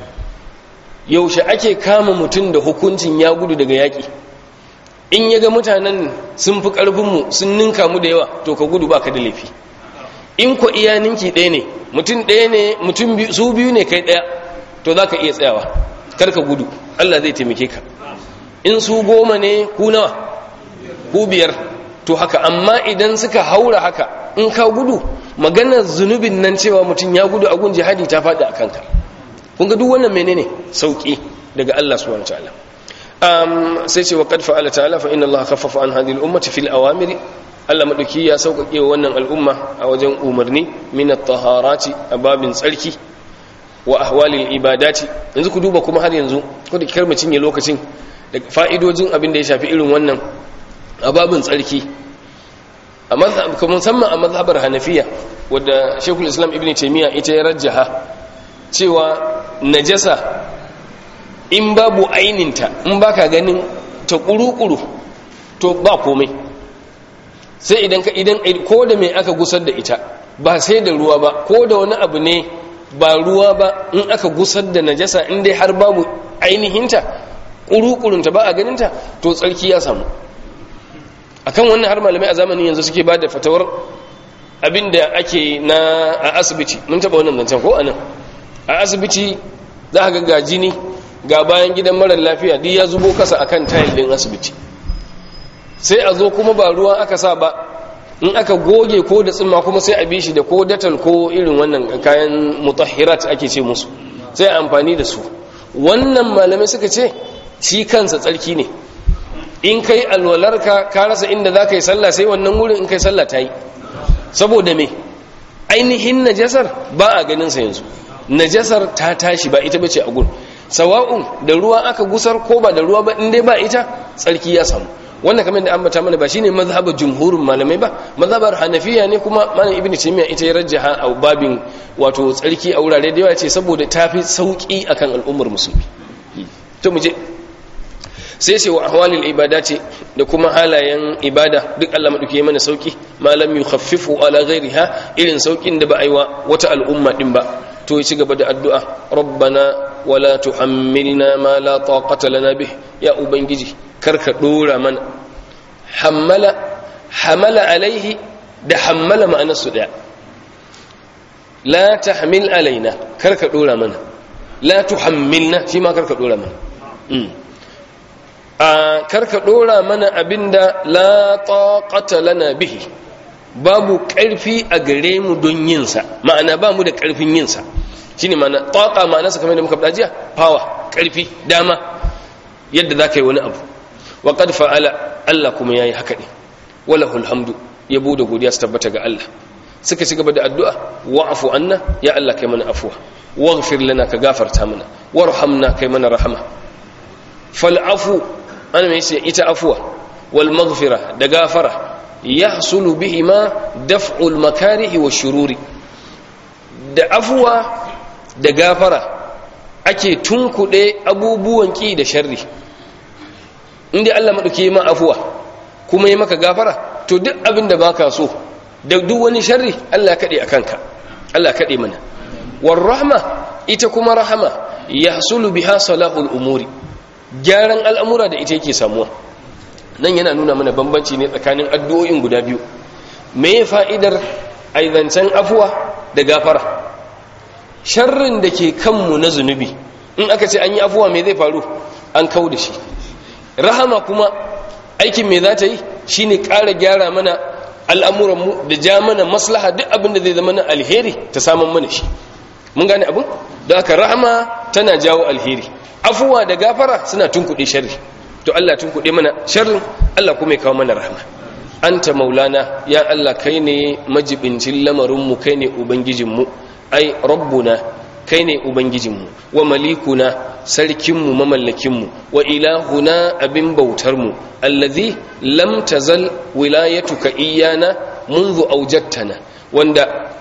yaushe ake kama mutum da hukuncin ya gudu daga yaƙi? In ya ga mutanen sun fi ƙarfinmu, sun ninka mu da yawa, to ka gudu ba ka da laifi. In ko iya ninki ɗaya ne, mutum ɗaya ne, mutum su biyu ne kai ɗaya, to za ka iya tsayawa, kar ka gudu, Allah zai taimake ka. In su 10 ne, ku nawa? Ku 5, to haka. Amma idan suka haura haka, in ka gudu, maganar zunubin nan cewa mutum ya gudu a gun jihadi ta faɗi a kanka. Kun ga duk wannan menene? Sauƙi daga Allah subhanahu wa ta'ala. sai ce wa qad fa'ala ta'ala fa inna Allah khaffafa an hadhihi al-ummati fil awamiri, Allah madauki ya sauƙaƙe wa wannan al'umma a wajen umarni min at-taharati, ababin tsarki, wa ahwalil ibadati. Yanzu ku duba kuma har yanzu ko da kar mu cinye lokacin da fa'idojin abin da ya shafi irin wannan ababin tsarki, amma musamman a mazhabar Hanafiya wadda Sheikhul Islam Ibn Taymiyyah ita ya rajjaha cewa najasa in babu aininta, in baka ganin ta kuru-kuru, to ba komai. Sai idan ko da mai aka gusar da ita, ba sai da ruwa ba, ko da wani abu ne ba ruwa ba, in aka gusar da najasa, in dai har babu ainihinta, kuru-kurunta ba a ganinta, to tsarki ya samu. Akan wannan har malamai a zamanin yanzu suke ba da fatawar abinda ake na a asibiti. Mun taba wannan zancen ko anan a asibiti za ka ga jini ga bayan gidan marar lafiya duk ya zubo kasa akan tile din asibiti, sai a zo kuma ba ruwan aka sa ba, in aka goge ko da tsimma kuma sai a bi shi da ko datal ko irin wannan kayan mutahhirat ake ce musu, sai amfani da su. Wannan malamai suka ce shi kansa tsarki ne. In kai alwalarka ka rasa inda za ka yi sallah, sai wannan wurin in kai sallah ta yi. Saboda me? Ainihin najasar ba a ganin sa yanzu, najasar ta tashi, ba ita bace a gun. Sawa'un da ruwa aka gusar ko ba da ruwa ba, in dai ba ita, tsarki ya samu. Wannan kamar da ambata mana ba shine mazhabar jumhurin malamai ba, mazhabar Hanafiya ne, kuma malam Ibn Taymiyyah ita ya rajjaha a babin wato tsarki a wurare da yawa, ce saboda tafi sauki akan al'ummar musulmi. To mu je sai sai wa ahwalil ibadati, da kuma halayen ibada duk Allah madauke mana sauki, malam yukhaffifu ala ghairiha, irin saukin da ba aiwa wata al'umma din ba. To ya ci gaba da addu'a, rabbana wala tuhammilna ma la taqata lana bih, ya ubangiji karka dora mana. Hamala alaihi da hammala ma'anarsu daya. La tahmil alaina, karka dora mana. La tuhammilna, shi ma karka dora mana. Karka dora mana abinda la taqata lana bihi, babu ƙarfi a gare mu don yin sa, ma'ana ba mu da ƙarfin yin sa. Shine ma'ana taqa, ma'ana sa kamar da muka faɗa jiya, power, ƙarfi, dama yadda zaka yi wani abu. Wa qad fa'ala, Allah kuma yayi haka ne. Walahul hamdu, yabo da godiya su tabbata ga Allah. Suka ci gaba da addu'a, wa'fu anna, ya Allah kai mana afwa, waghfir lana, ka gafarta mana, warhamna, kai mana rahama. Fal afu, ana mai sai ita afwa wal maghfira da gafara yahsulu bihima daf'ul makarihi wash-shururi. Da afwa da gafara ake tunkuɗe abubuwan ki da sharri. Inda Allah madauke ma afwa kuma yi maka gafara, to duk abin da baka so da duk wani sharri Allah kade akanka, Allah kade mana. War rahma, ita kuma rahama yahsulu biha salahul umuri, gyaran al'amura da ita yake samuwa. Nan yana nuna mana bambanci ne tsakanin addu'o'in guda biyu. Me fa'idar aizancen afuwa da gafara? Sharrin da ke kanmu na zunubi, in aka ce an yi afuwa me zai faru? An kau da shi. Rahama kuma aikin me za ta yi? Shi ne ƙara gyara mana al'amuranmu da ja mana maslaha, duk abin da zai zama na alheri ta samun mana shi. Mun gane abin? Da aka rahama tana jawo alheri, afuwa da gafara suna tunkuɗe sharri. To Allah tunkuɗe mana sharrin, Allah kuma ya kawo mana rahama. Anta maulana, ya Allah kai ne majibincin lamarinmu, kai ne ubangijinmu. Ai rabbuna, kai ne ubangijinmu. Wa malikuna, sarkinmu mamallakinmu. Wa ilahuna, abin bautarmu. Allazi lam tazal wilayatuka iyana منذ أوجدتنا, wanda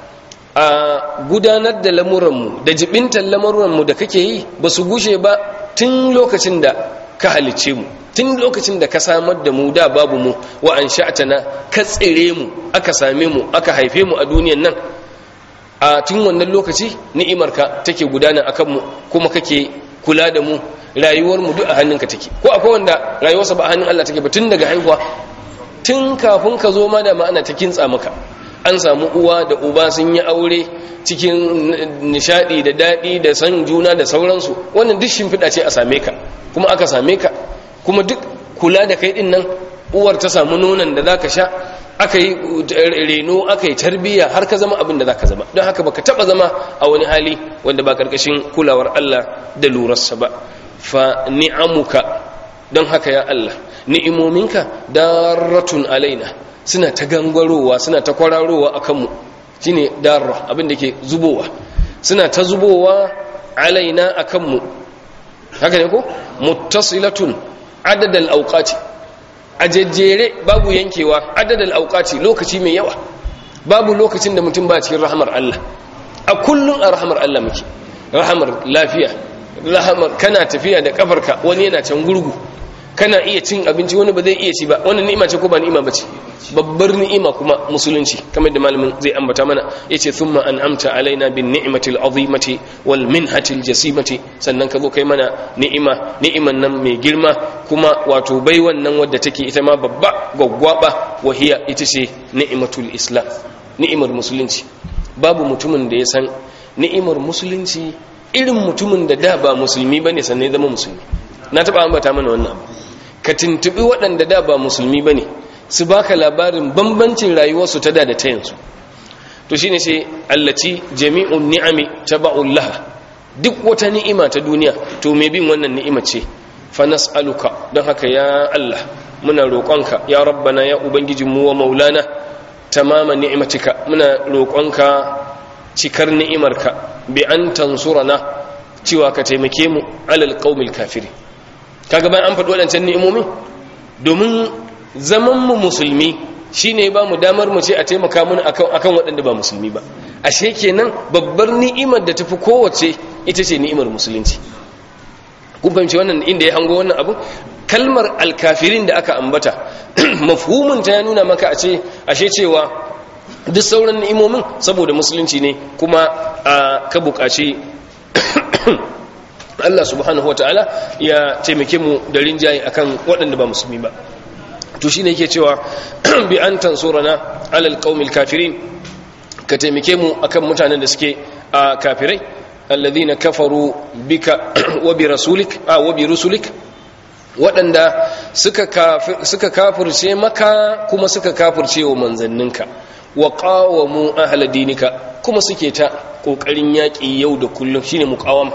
a gudanar da lamuranmu da jibintar lamuranmu da kake yi ba su gushe ba tun lokacin da ka halicce mu, tun lokacin da ka samar da mu da babu mu, wa an sha'atana ka tsire mu, aka same mu, aka haife mu a duniyan nan. A tun wannan lokaci ni'imarka take gudana akan mu, kuma kake kula da mu, rayuwar mu duk a hannunka take. Ko akwai wanda rayuwarsa ba a hannun Allah take ba tun daga haihuwa, tun kafin ka zo ma da ma'ana ta kintsa maka. An samu uwa da uba sun yi aure cikin nishadi da daɗi da san juna da sauransu, wannan duk shimfiɗa ce a same ka, kuma aka same ka, kuma duk kula da kai ɗin nan, uwar ta samu nonon da za ka sha, aka yi reno, aka yi tarbiyya, har ka zama abin da za ka zama. Don haka baka taɓa zama a wani hali wanda ba ƙarƙashin kulawar Allah da lurarsa ba. Fa ni'amuka, don haka ya Allah, ni'imominka darratun alaina, suna ta gangarowa, suna ta kwararowa a kanmu. Shi ne darra, abinda ke zubowa, suna ta zubowa alaina a kanmu. Haka ne ko? Muttasilatun adadal auqati, a jejjere babu yankewa, adadal auqati, lokaci mai yawa. Babu lokacin da mutum ba cikin rahamar Allah. A kullum a rahamar Allah muke. Rahamar lafiya, rahamar kana tafiya da kafarka, wani yana can gurgu, kana iya cin abinci, wani ba zai iya ci ba. Wannan ni'ima ce ko ba ni'ima bace? Babbar ni'ima kuma musulunci, kamar da malamin zai ambata mana, yace thumma an'amta alaina bin ni'mati al'azimati wal minhati aljasimati, sannan ka zo kai mana ni'iman nan mai girma, kuma wato bai wannan wadda take ita ma babba gwaggwaba, wahiya ita ce ni'matul islam, ni'imar musulunci. Babu mutumin da ya san ni'imar musulunci irin mutumin da da ba musulmi bane sannan ya zama musulmi. Na taba ambata mana wannan abu. Ka tuntubi waɗanda da ba musulmi bane, su baka labarin bambancin rayuwarsu ta da ta yanzu. To shine sai allati jami'un ni'ami taba'un laha, duk wata ni'ima ta duniya to me bin wannan ni'ima ce. Fa nas'aluka, don haka ya Allah muna roƙonka, ya rabbana, ya ubangijinmu wa maulana, tamama ni'matika, muna roƙonka cikar ni'imarka, bi an tansurana, cewa ka taimake mu alal qaumil kafiri. Kaga bayan an faɗi waɗancan ni'imomi, domin zaman mu musulmi shine ba mu damar mu ce a taimaka mana akan waɗanda ba musulmi ba. Ashe kenan babbar ni'imar da tafi kowace ita ce ni'imar musulunci. Kun fahimci wannan inda ya hango wannan abu? Kalmar alkafirin da aka ambata mafhumin ta ya nuna maka ashe cewa duk sauran ni'imomin saboda musulunci ne, kuma ka buƙaci Allah subhanahu wataala ya taimake mu da rinjaye akan waɗanda ba musulmi ba. To shine yake cewa bi an tansurana alal qaumil kafirin, ka taimake mu akan mutanen da suke kafirai, alladhina kafaru bika wa bi rasulik wa bi rusulik, waɗanda suka kafirce maka kuma suka kafirce wa manzanninka. wa qawamu ahla dinika kuma suke ta kokarin yaki yau da kullum shine muqawama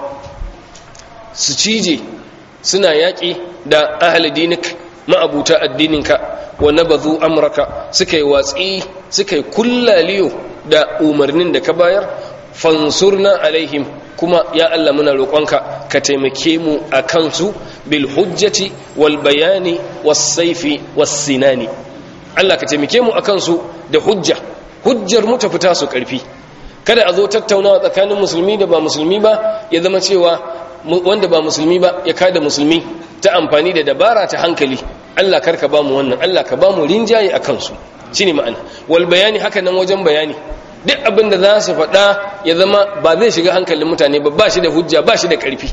su cije suna yaki da ahla dinik ma'abuta addininka wa nabadhu amraka suka yi watsi suka yi kullaliyo da umarnin da ka bayar fansurna alaihim kuma ya Allah muna roƙonka ka taimake mu akan su bil hujjati wal bayani was sayfi was sinani Allah ka taimake mu akan su da hujjar mu ta fita su karfi kada a zo tattaunawa tsakanin musulmi da ba musulmi ba ya zama cewa wanda ba musulmi ba ya kada musulmi ta amfani da dabara ta hankali Allah karka ba mu wannan Allah ka ba mu rinjaye akan su shine ma'ana wal bayani haka nan wajen bayani duk abin da za su faɗa ya zama ba zai shiga hankalin mutane ba shi da hujja ba shi da ƙarfi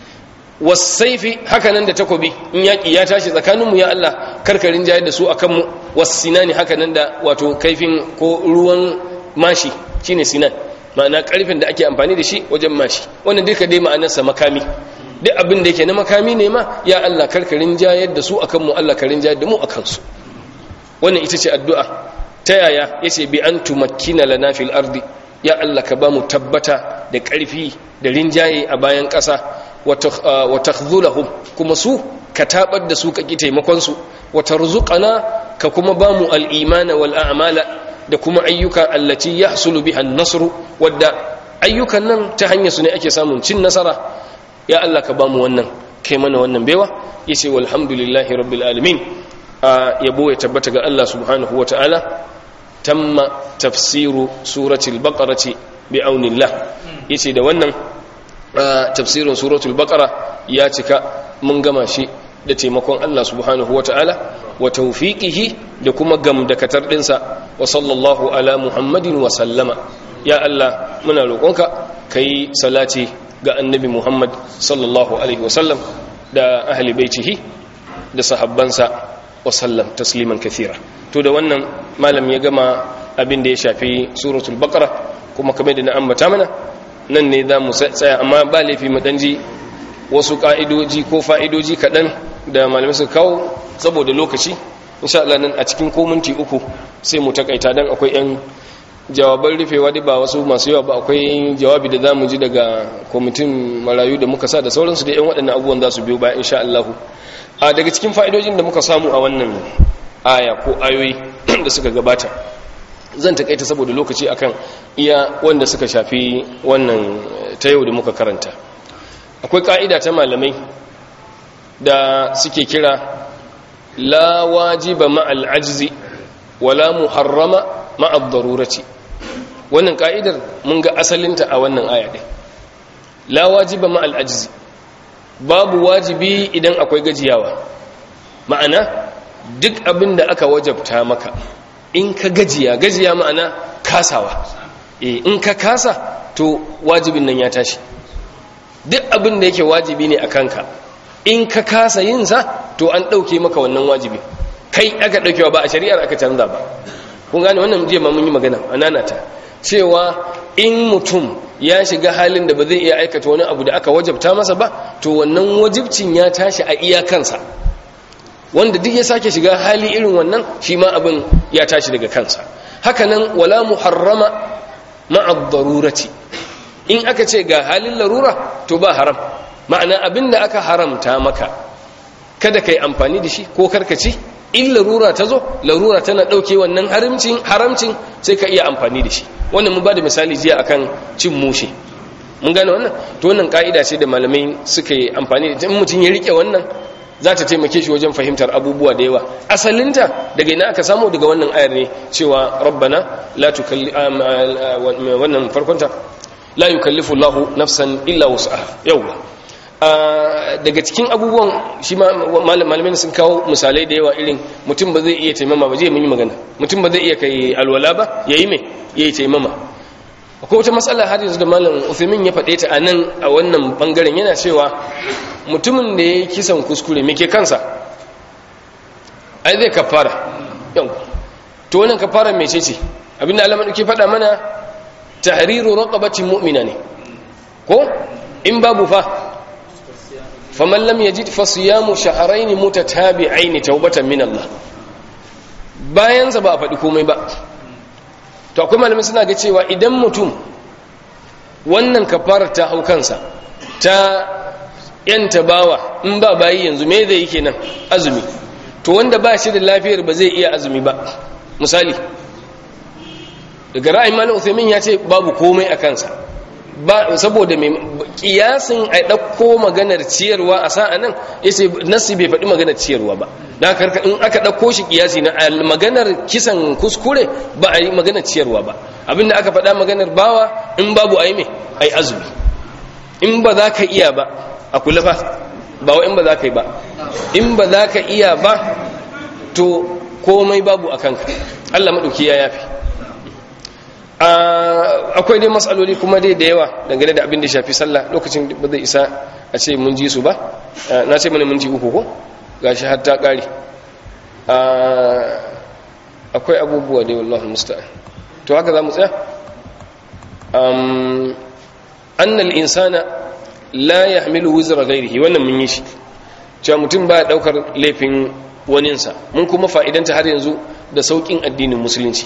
wasaifi haka nan da takobi in yaƙi ya tashi tsakaninmu ya Allah karkarin jayar da su a kanmu wasinani haka nan da wato kaifin ko ruwan mashi shine sinan ma'ana ƙarfin da ake amfani da shi wajen mashi wannan duka dai ma'anarsa makami duk abin da yake na makami ne ma ya Allah karkarin jayar da su a kanmu Allah karin jayar da mu a kansu wannan ita ce addu'a ta yaya yace bi an tumakkina lana fil ardi ya Allah ka bamu tabbata da ƙarfi da rinjaye a bayan ƙasa wa takhdhulahum kuma su ka tabar da su ka ki taimakon su wa tarzuqana ka kuma bamu al-imana wal a'mala da kuma ayyuka allati yahsulu biha an-nasr wadda ayyukan nan ta hanyar su ne ake samun cin nasara ya Allah ka bamu wannan kai mana wannan baiwa yace walhamdulillahi rabbil alamin yabo ya tabbata ga Allah subhanahu wa ta'ala tamma tafsiru suratul baqarati bi'aunillah yace da wannan tafsirin suratul baqara ya cika mun gama shi da taimakon Allah subhanahu wa ta'ala wa tawfiqihi da kuma gamdakatar dinsa wa sallallahu ala muhammadin wa sallama ya Allah muna roƙonka kai salati ga annabi muhammad sallallahu alaihi wa sallam da ahli baitihi da sahabbansa wasallam tasliman kathira to da wannan malam ya gama abin da ya shafi suratul baqara kuma kamar da na ambata mana nan ne za mu tsaya amma ba laifi mu danji wasu ka'idoji ko fa'idoji kaɗan da malamai suka kawo saboda lokaci insha Allah nan a cikin ko minti uku sai mu takaita dan akwai yan jawaban rufewa da ba wasu masu yawa ba akwai jawabi da zamu ji daga kwamitin marayu da muka sa da sauransu da yan waɗannan abubuwan za su biyo baya insha Allah daga cikin fa'idojin da muka samu a wannan aya ko ayoyi da suka gabata zan takaita saboda lokaci akan iya wanda suka shafi wannan ta yau da muka karanta akwai ka'ida ta malamai da suke kira la wajiba ma'al ajzi wala muharrama ma'ad darurati wannan ka'idar mun ga asalinta a wannan aya ɗin la wajiba ma'al ajzi babu wajibi idan akwai gajiyawa ma'ana duk abin da aka wajabta maka in ka gajiya ma'ana kasawa in ka kasa to wajibin nan ya tashi duk abin da yake wajibi ne a kanka in ka kasa yin sa to an ɗauke maka wannan wajibi kai aka ɗaukewa ba a shari'ar aka canza ba kun gane wannan jiya ma mun yi magana ananata cewa in mutum ya shiga halin da ba zai iya aikata wani abu da aka wajabta masa ba to wannan wajibcin ya tashi a iyakansa wanda duk ya sake shiga hali irin wannan shi ma abin ya tashi daga kansa hakanan wala muharrama ma'ad darurati in aka ce ga halin larura to ba haram ma'ana abin da aka haramta maka kada kai amfani da shi ko karkaci in larura ta zo larura tana ɗauke wannan haramcin sai ka iya amfani da shi wannan mun ba da misali jiya akan cin mushe mun gane wannan to wannan ka'ida ce da malamai suka yi amfani da in mutum ya rike wannan za ta taimake shi wajen fahimtar abubuwa da yawa asalinta daga ina aka samu daga wannan ayar ne cewa rabbana la tukalli wannan farkonta la yukallifu Allahu nafsan illa wus'aha yawa daga cikin abubuwan shi malamai sun kawo misalai da yawa irin mutum ba zai iya taimama ba zai mun yi magana mutum ba zai iya kai alwala ba yayi me yayi taimama akwai wata matsala har yanzu da malam Uthaymeen ya faɗe ta a nan a wannan bangaren yana cewa mutumin da ya kisan kuskure me ke kansa ai zai kafara yau to wannan kafara mece ce abinda Allah madauki faɗa mana tahriru raqabatin mu'mina ne ko in babu fa faman lam yajid fa siyamu shahrayn mutatabi'ain tawbatan min Allah bayan sa ba a faɗi komai ba to akwai malamai suna ga cewa idan mutum wannan kafarar ta hau kansa ta yanta bawa in ba bayi yanzu me zai yi kenan azumi to wanda ba shi da lafiyar ba zai iya azumi ba misali daga ra'ayin malam Uthaymin ya ce babu komai a kansa ba saboda mai kiyasin a ɗauko maganar ciyarwa a sa'a nan yace nasi bai faɗi maganar ciyarwa ba dan haka in aka ɗauko shi kiyasi na maganar kisan kuskure ba a yi maganar ciyarwa ba abinda aka faɗa maganar bawa in babu ayi me ai azumi in ba za ka iya ba a kula fa ba wa in ba za ka yi ba in ba za ka iya ba to komai babu a kanka Allah maɗauki ya yafi akwai dai matsaloli kuma dai da yawa dangane da abin da shafi sallah lokacin ba zai isa a ce mun ji su ba na ce mana minti uku ko gashi har ta ƙare akwai abubuwa dai wallahi musta'an to haka za mu tsaya annal insana la yahmilu wizra ghairihi wannan mun yi shi cewa mutum ba daukar laifin waninsa mun kuma fa'idanta har yanzu da saukin addinin musulunci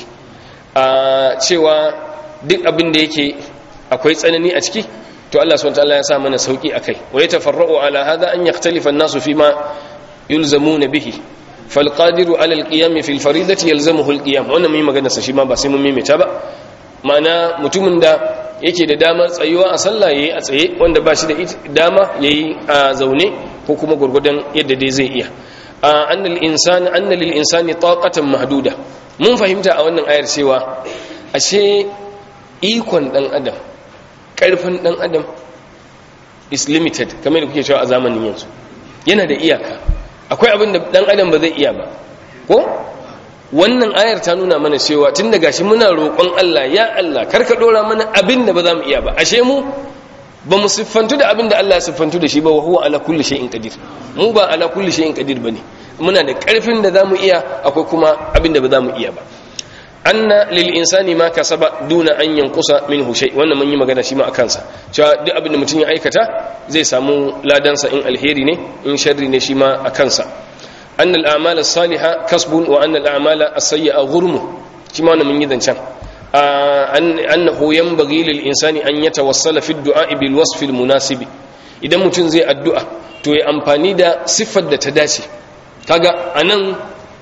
cewa duk abin da yake akwai tsanani a ciki to Allah subhanahu wataala ya sa mana sauki akai wa yatafarra'u ala hadha an yakhtalifa an-nasu fima yulzamuna bihi fal qadiru ala al-qiyam fi al-faridati yalzamuhu al-qiyam wannan mun yi magana sa shi ma ba sai mun mimita ba ma'ana mutumin da yake da damar tsayuwa a sallah yayi a tsaye wanda ba shi da dama yayi a zaune ko kuma gurgudan yadda dai zai iya anna lil insani taqatan mahduda mun fahimta a wannan ayar cewa ashe ikon dan adam karfin dan adam is limited kamar da kuke cewa a zamanin yanzu yana da iyaka akwai abin da dan adam ba zai iya ba ko wannan ayar ta nuna mana cewa tun da gashi muna roƙon Allah ya Allah karka dora mana abin da ba za mu iya ba ashe mu ba mu siffantu da abin da Allah ya siffantu da shi ba wa huwa ala kulli shay'in qadir mu ba ala kulli shay'in qadir bane muna da ƙarfin da zamu iya akwai kuma abin da ba za mu iya ba anna lil insani ma kasaba duna an yanqusa minhu shay wannan mun yi magana shi ma akan sa cewa duk abin da mutum ya aikata zai samu ladansa in alheri ne in sharri ne shi ma akan sa أن الأعمال الصالحة كسب وأن الأعمال السيئة غرم كما من يذنشان أنه ينبغي للإنسان أن يتوصل في الدعاء بالوصف المناسب إذا متن زي الدعاء تو أمباني دا صفة دا تداشي كاغا أنن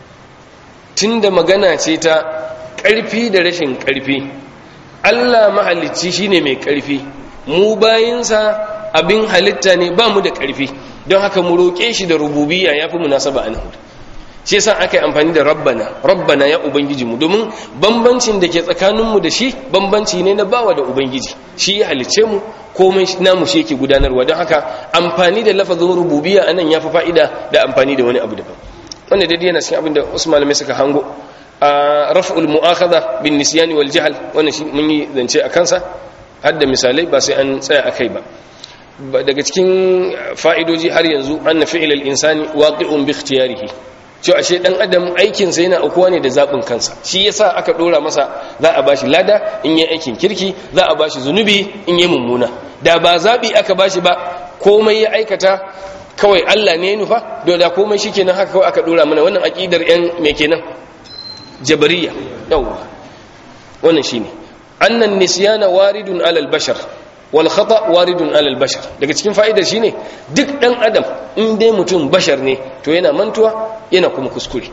تند مغانا تيتا كارفي دا رشن كارفي Allah mahalicci shine mai ƙarfi mu bayinsa abin halitta ne ba mu da ƙarfi don haka mu roƙe shi da rububiyya yafi munasaba an hudu shi yasa aka yi amfani da rabbana ya ubangiji mu domin bambancin da ke tsakanin mu da shi bambanci ne na bawa da ubangiji shi ya halicce mu komai namu shi yake gudanarwa don haka amfani da lafazin rububiyya anan yafi fa'ida da amfani da wani abu daban wannan dai yana cikin abin da Usman mai suka hango raf'ul mu'akhadha bin nisyan wal jahl wannan shi mun yi zance a kansa har da misalai ba sai an tsaya akai ba daga cikin fa'idoji har yanzu anna fi'lal insani waqi'un bi ikhtiyarihi cewa ashe dan adam aikin sa yana aukuwa ne da zabin kansa shi yasa aka dora masa za a bashi lada in yi aikin kirki za a bashi zunubi in yi mummuna da ba zabi aka bashi ba komai ya aikata kawai Allah ne ya nufa da komai shikenan haka kawai aka dora mana wannan aqidar yan me kenan jabariya yawa wannan shine annan nisyana waridun alal bashar wal khata waridun alal bashar daga cikin fa'idar shine duk dan adam in dai mutum bashar ne to yana mantuwa yana kuma kuskure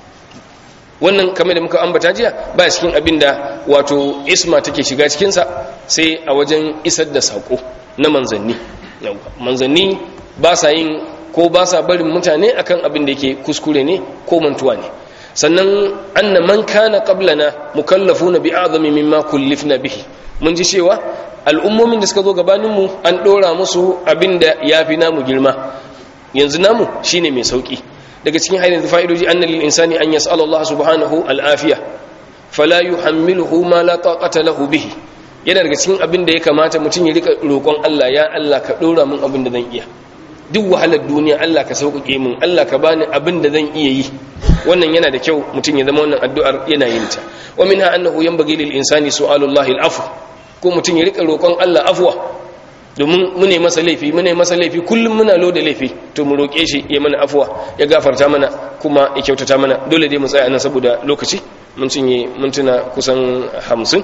wannan kamar da muka ambata jiya ba cikin abinda wato isma take shiga cikin sa sai a wajen isar da sako na manzanni manzanni ba sa yin ko ba sa barin mutane akan abin da yake kuskure ne ko mantuwa ne sannan anna man kana qablana mukallafuna bi'azami mimma kullifna bihi mun ji cewa al'ummomin da suka zo gabanin mu an dora musu abinda yafi namu girma yanzu namu shine mai sauki daga cikin hayin fa'idoji anna lil insani an yas'ala Allah subhanahu al-afiya fala yuhammiluhu ma la taqata lahu bihi yana daga cikin abinda ya kamata mutum ya rika roƙon Allah ya Allah ka dora min abinda zan iya duk wahalar duniya Allah ka sauƙaƙe min Allah ka bani abin da zan iya yi wannan yana da kyau mutum ya zama wannan addu'ar yana yin ta wa minha annahu yanbaghi lil insani su'alullahi al-afw ko mutum ya rika roƙon Allah afwa domin mune masa laifi kullum muna loda laifi to mu roƙe shi ya mana afwa ya gafarta mana kuma ya kyautata mana dole dai mu tsaya nan saboda lokaci mun cinye mintuna kusan 50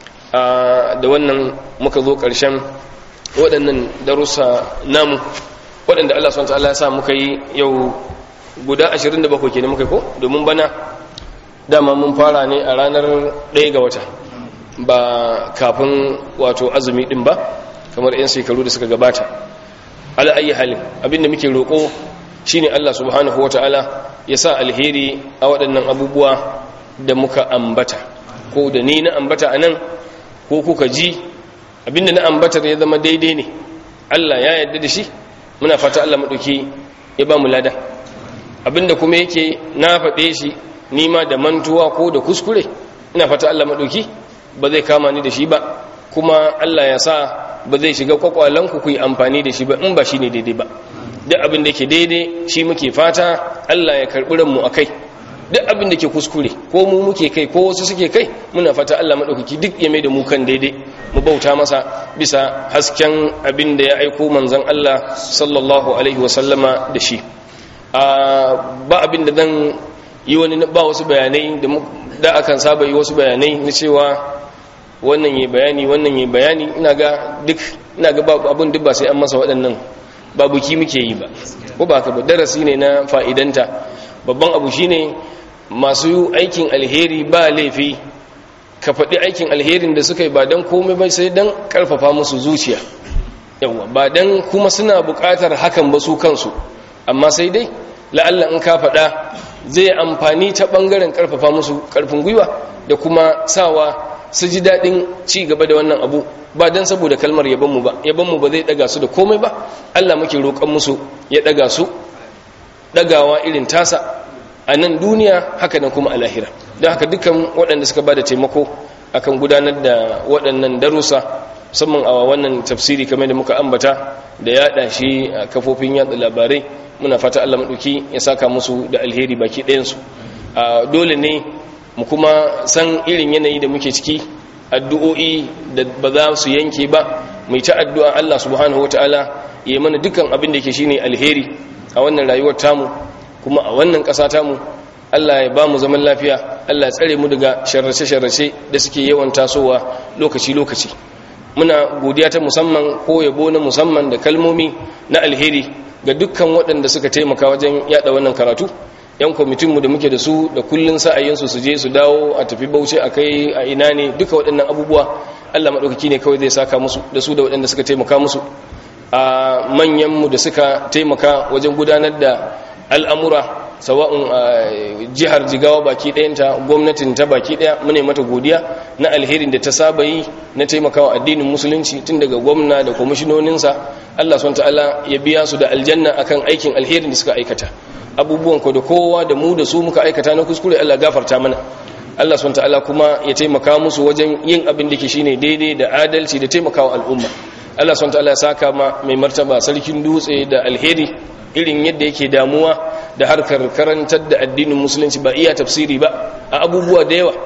da wannan muka zo ƙarshen waɗannan darussa namu waɗanda Allah subhanahu wa ta'ala ya sa muka yi yau guda 27 kenan muka yi ko domin bana dama mun fara ne a ranar 1 ga wata ba kafin wato azumi din ba kamar 'yan shekaru da suka gabata. Ala ayi halin abinda muke roƙo shine Allah subhanahu wataala ya sa alheri a waɗannan abubuwa da muka ambata ko da ni na ambata anan ko kuka ji abinda na ambata ya zama daidai ne Allah ya yarda da shi muna fata Allah madauki ya ba mu lada abinda kuma yake na faɗe shi nima da mantuwa ko da kuskure ina fata Allah madauki ba zai kama ni da shi ba kuma Allah ya sa ba zai shiga kwakwalanku ku yi amfani da shi ba in ba shi ne daidai ba duk abin da ke daidai shi muke fata Allah ya karɓi ranmu a kai duk abin da ke kuskure ko mu muke kai ko wasu suke kai muna fata Allah maɗaukaki duk ya mai da mu kan daidai mu bauta masa bisa hasken abin da ya aiko manzon Allah sallallahu alaihi wasallama da shi ba abin da zan yi wani ba wasu bayanai da akan saba yi wasu bayanai na cewa wannan yi bayani ina ga abin duk ba sai an masa waɗannan ba buki muke yi ba ko ba ka ba darasi ne na fa'idanta babban abu shine masu aikin alheri ba laifi ka faɗi aikin alherin da suka yi ba don komai ba sai don ƙarfafa musu zuciya yawa ba don kuma suna buƙatar hakan ba su kansu amma sai dai la'alla in ka faɗa zai amfani ta ɓangaren ƙarfafa musu ƙarfin gwiwa da kuma sawa su ji daɗin ci gaba da wannan abu ba don saboda kalmar yabanmu ba zai ɗaga su da komai ba Allah muke roƙon musu ya ɗaga su ɗagawa irin tasa a nan duniya haka nan kuma a lahira don haka dukkan waɗanda suka ba da taimako akan gudanar da waɗannan darussa musamman a wannan tafsiri kamar da muka ambata da yaɗa shi a kafofin yaɗa labarai muna fata Allah maɗauki ya saka musu da alheri baki ɗayansu dole ne mu kuma san irin yanayi da muke ciki addu'o'i da ba za su yanke ba mai ta addu'a Allah subhanahu wataala ya mana dukkan abin da yake shine alheri a wannan rayuwar tamu kuma a wannan ƙasa tamu Allah ya ba mu zaman lafiya Allah ya tsare mu daga sharrace-sharrace da suke yawan tasowa lokaci-lokaci muna godiya ta musamman ko yabo na musamman da kalmomi na alheri ga dukkan waɗanda suka taimaka wajen yada wannan karatu yan kwamitinmu da muke da su da kullun sa'ayinsu su je su dawo a tafi bauchi a kai a ina ne duka waɗannan abubuwa Allah maɗaukaki ne kawai zai saka musu da su da waɗanda suka taimaka musu a manyanmu da suka taimaka wajen gudanar da al'amura sawa'un jihar jigawa baki ɗayanta gwamnatin ta baki ɗaya mune mata godiya na alherin da ta saba yi na taimakawa addinin musulunci tun daga gwamna da kwamishinoninsa Allah SWT ya biya su da aljanna akan aikin alherin da suka aikata abubuwan ko da kowa da mu da su muka aikata na kuskure Allah gafarta mana Allah SWT kuma ya taimaka musu wajen yin abin da ke shine daidai da adalci da taimakawa al'umma Allah SWT ya saka ma mai martaba sarkin dutse da alheri irin yadda yake damuwa da harkar karantar da addinin musulunci ba iya tafsiri ba a abubuwa da yawa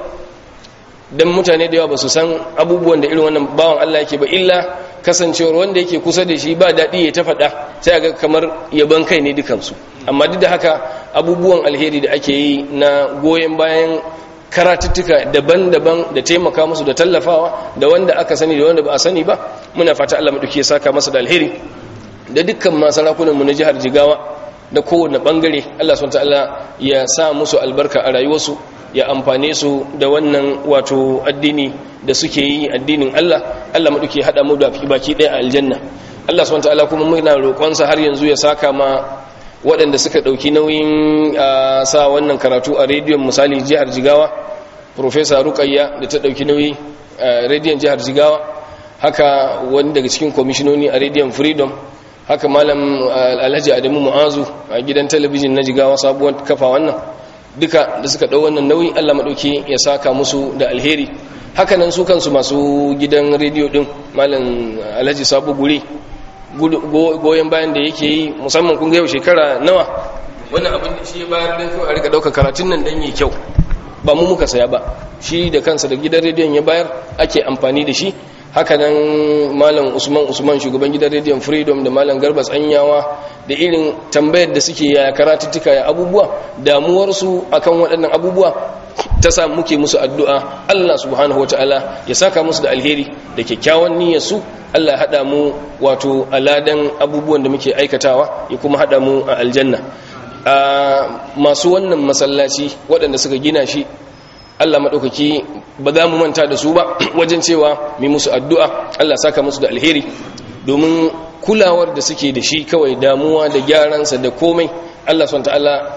dan mutane da yawa ba su san abubuwan da irin wannan bawan Allah yake ba illa kasancewar wanda yake kusa da shi ba daɗi ya ta faɗa sai ga kamar yaban kai ne dukansu amma duk da haka abubuwan alheri da ake yi na goyon bayan karatuttuka daban-daban da taimaka musu da tallafawa da wanda aka sani da wanda ba a sani ba muna fata Allah madauki ya saka masa da alheri da dukkan masarakunanmu na jihar Jigawa da kowane bangare Allah SWT ya sa musu albarka a rayuwarsu ya amfane su da wannan wato addini da suke yi addinin Allah Allah maɗauki haɗa mu da baki ɗaya a aljanna Allah SWT kuma muna roƙonsa har yanzu ya saka ma waɗanda suka ɗauki nauyin sa wannan karatu a rediyon misali jihar Jigawa Professor Rukayya da ta ɗauki nauyi a rediyon jihar Jigawa haka wani daga cikin kwamishinoni a rediyon Freedom haka malam Alhaji Adamu Mu'azu a gidan talabijin na Jigawa sabuwar kafa wannan duka da suka ɗau wannan nauyi Allah maɗauki ya saka musu da alheri haka nan su kansu masu gidan rediyo ɗin malam Alhaji Sabu Guri goyon bayan da yake yi musamman kun ga yau shekara nawa wannan abin da shi ya bayar don kawai a rika ɗaukar karatun nan don yi kyau ba mu muka saya ba shi da kansa da gidan rediyon ya bayar ake amfani da shi hakanan malam usman shugaban gidan rediyon Freedom da malam Garba Tsanyawa da irin tambayar da suke ya karatuttuka ya abubuwa damuwarsu akan waɗannan abubuwa ta sa muke musu addu'a Allah subhanahu wataala ya saka musu da alheri da kyakkyawan niyyar su. Allah ya hada mu wato aladan abubuwan da muke aikatawa, ya kuma hada mu a aljanna. Masu wannan masallaci waɗanda suka gina shi, Allah maɗaukaki ba za mu manta da su ba wajen cewa mai musu addu'a Allah saka musu da alheri, domin kulawar da suke da shi kawai damuwa da gyaransa da komai Allah SWT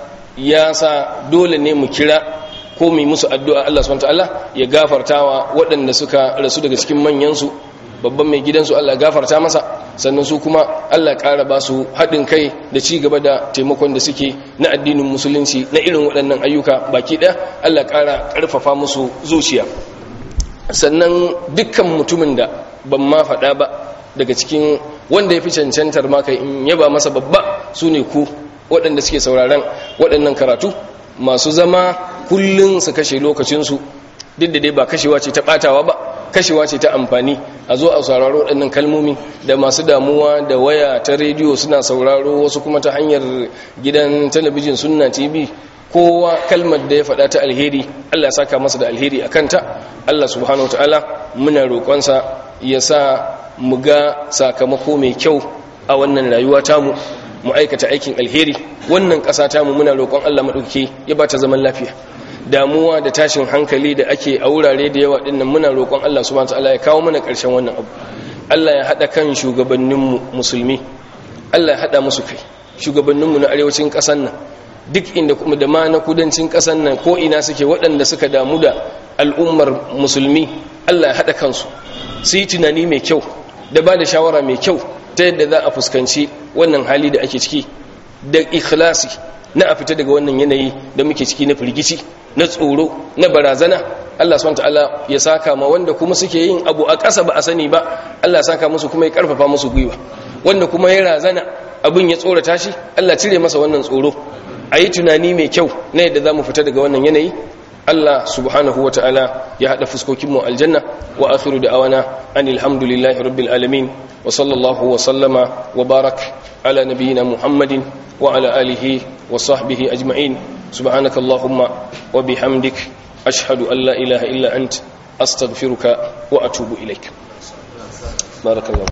ya sa dole ne mu kira ko mai musu addu'a Allah SWT ya gafartawa waɗanda suka rasu daga cikin manyansu, babban mai gidansu Allah gafarta masa, sannan su kuma Allah ƙara ba su haɗin kai da ci gaba da taimakon da suke na addinin musulunci na irin waɗannan ayyuka baki ɗaya, Allah ƙara ƙarfafa musu zuciya. Sannan dukkan mutumin da ban ma faɗa ba daga cikin wanda ya fi cancantar maka in yaba masa babba su ne ku waɗanda suke sauraron waɗannan karatu, masu zama kullum su kashe lokacinsu, duk da dai ba kashewa ce ta ɓatawa ba, kashewa ce ta amfani, a zo a sauraro waɗannan kalmomi, da masu damuwa da waya ta rediyo suna sauraro, wasu kuma ta hanyar gidan talabijin Sunna TV, kowa kalmar da ya faɗa ta alheri Allah ya saka masa da alheri a kanta. Allah subhanahu wataala muna roƙonsa ya sa mu ga sakamako mai kyau a wannan rayuwa tamu, mu aikata aikin alheri. Wannan ƙasa tamu muna roƙon Allah maɗauki ya ba ta zaman lafiya. Damuwa da tashin hankali da ake a wurare da yawa dinnan muna roƙon Allah subhanahu wataala ya kawo mana ƙarshen wannan abu. Allah ya haɗa kan shugabanninmu musulmi, Allah ya haɗa musu kai, shugabanninmu na arewacin ƙasar nan, duk inda kuma da ma na kudancin ƙasar nan, ko ina suke waɗanda suka damu da al'ummar musulmi, Allah ya haɗa kansu su yi tunani mai kyau da ba da shawara mai kyau ta yadda za a fuskanci wannan hali da ake ciki, da ikhlasi na a fita daga wannan yanayi da muke ciki na firgici, na tsoro, na barazana. Allah subhanahu wataala ya saka ma wanda kuma suke yin abu a ƙasa ba a sani ba, Allah ya saka musu kuma ya karfafa musu gwiwa. Wanda kuma ya razana abin ya tsorata shi, Allah cire masa wannan tsoro. A yi tunani mai kyau na yadda za mu fita daga wannan yanayi. Allah subhanahu wataala ya haɗa fuskokinmu aljanna. Wa akhiru da'awana anil hamdulillahi rabbil alamin wa sallallahu wa sallama wa barak ala nabiyyina Muhammadin wa ala alihi wa sahbihi ajma'in. Subhanakallahumma wa bihamdik ashhadu an la ilaha illa ant astaghfiruka wa atubu ilaik. Barakallahu.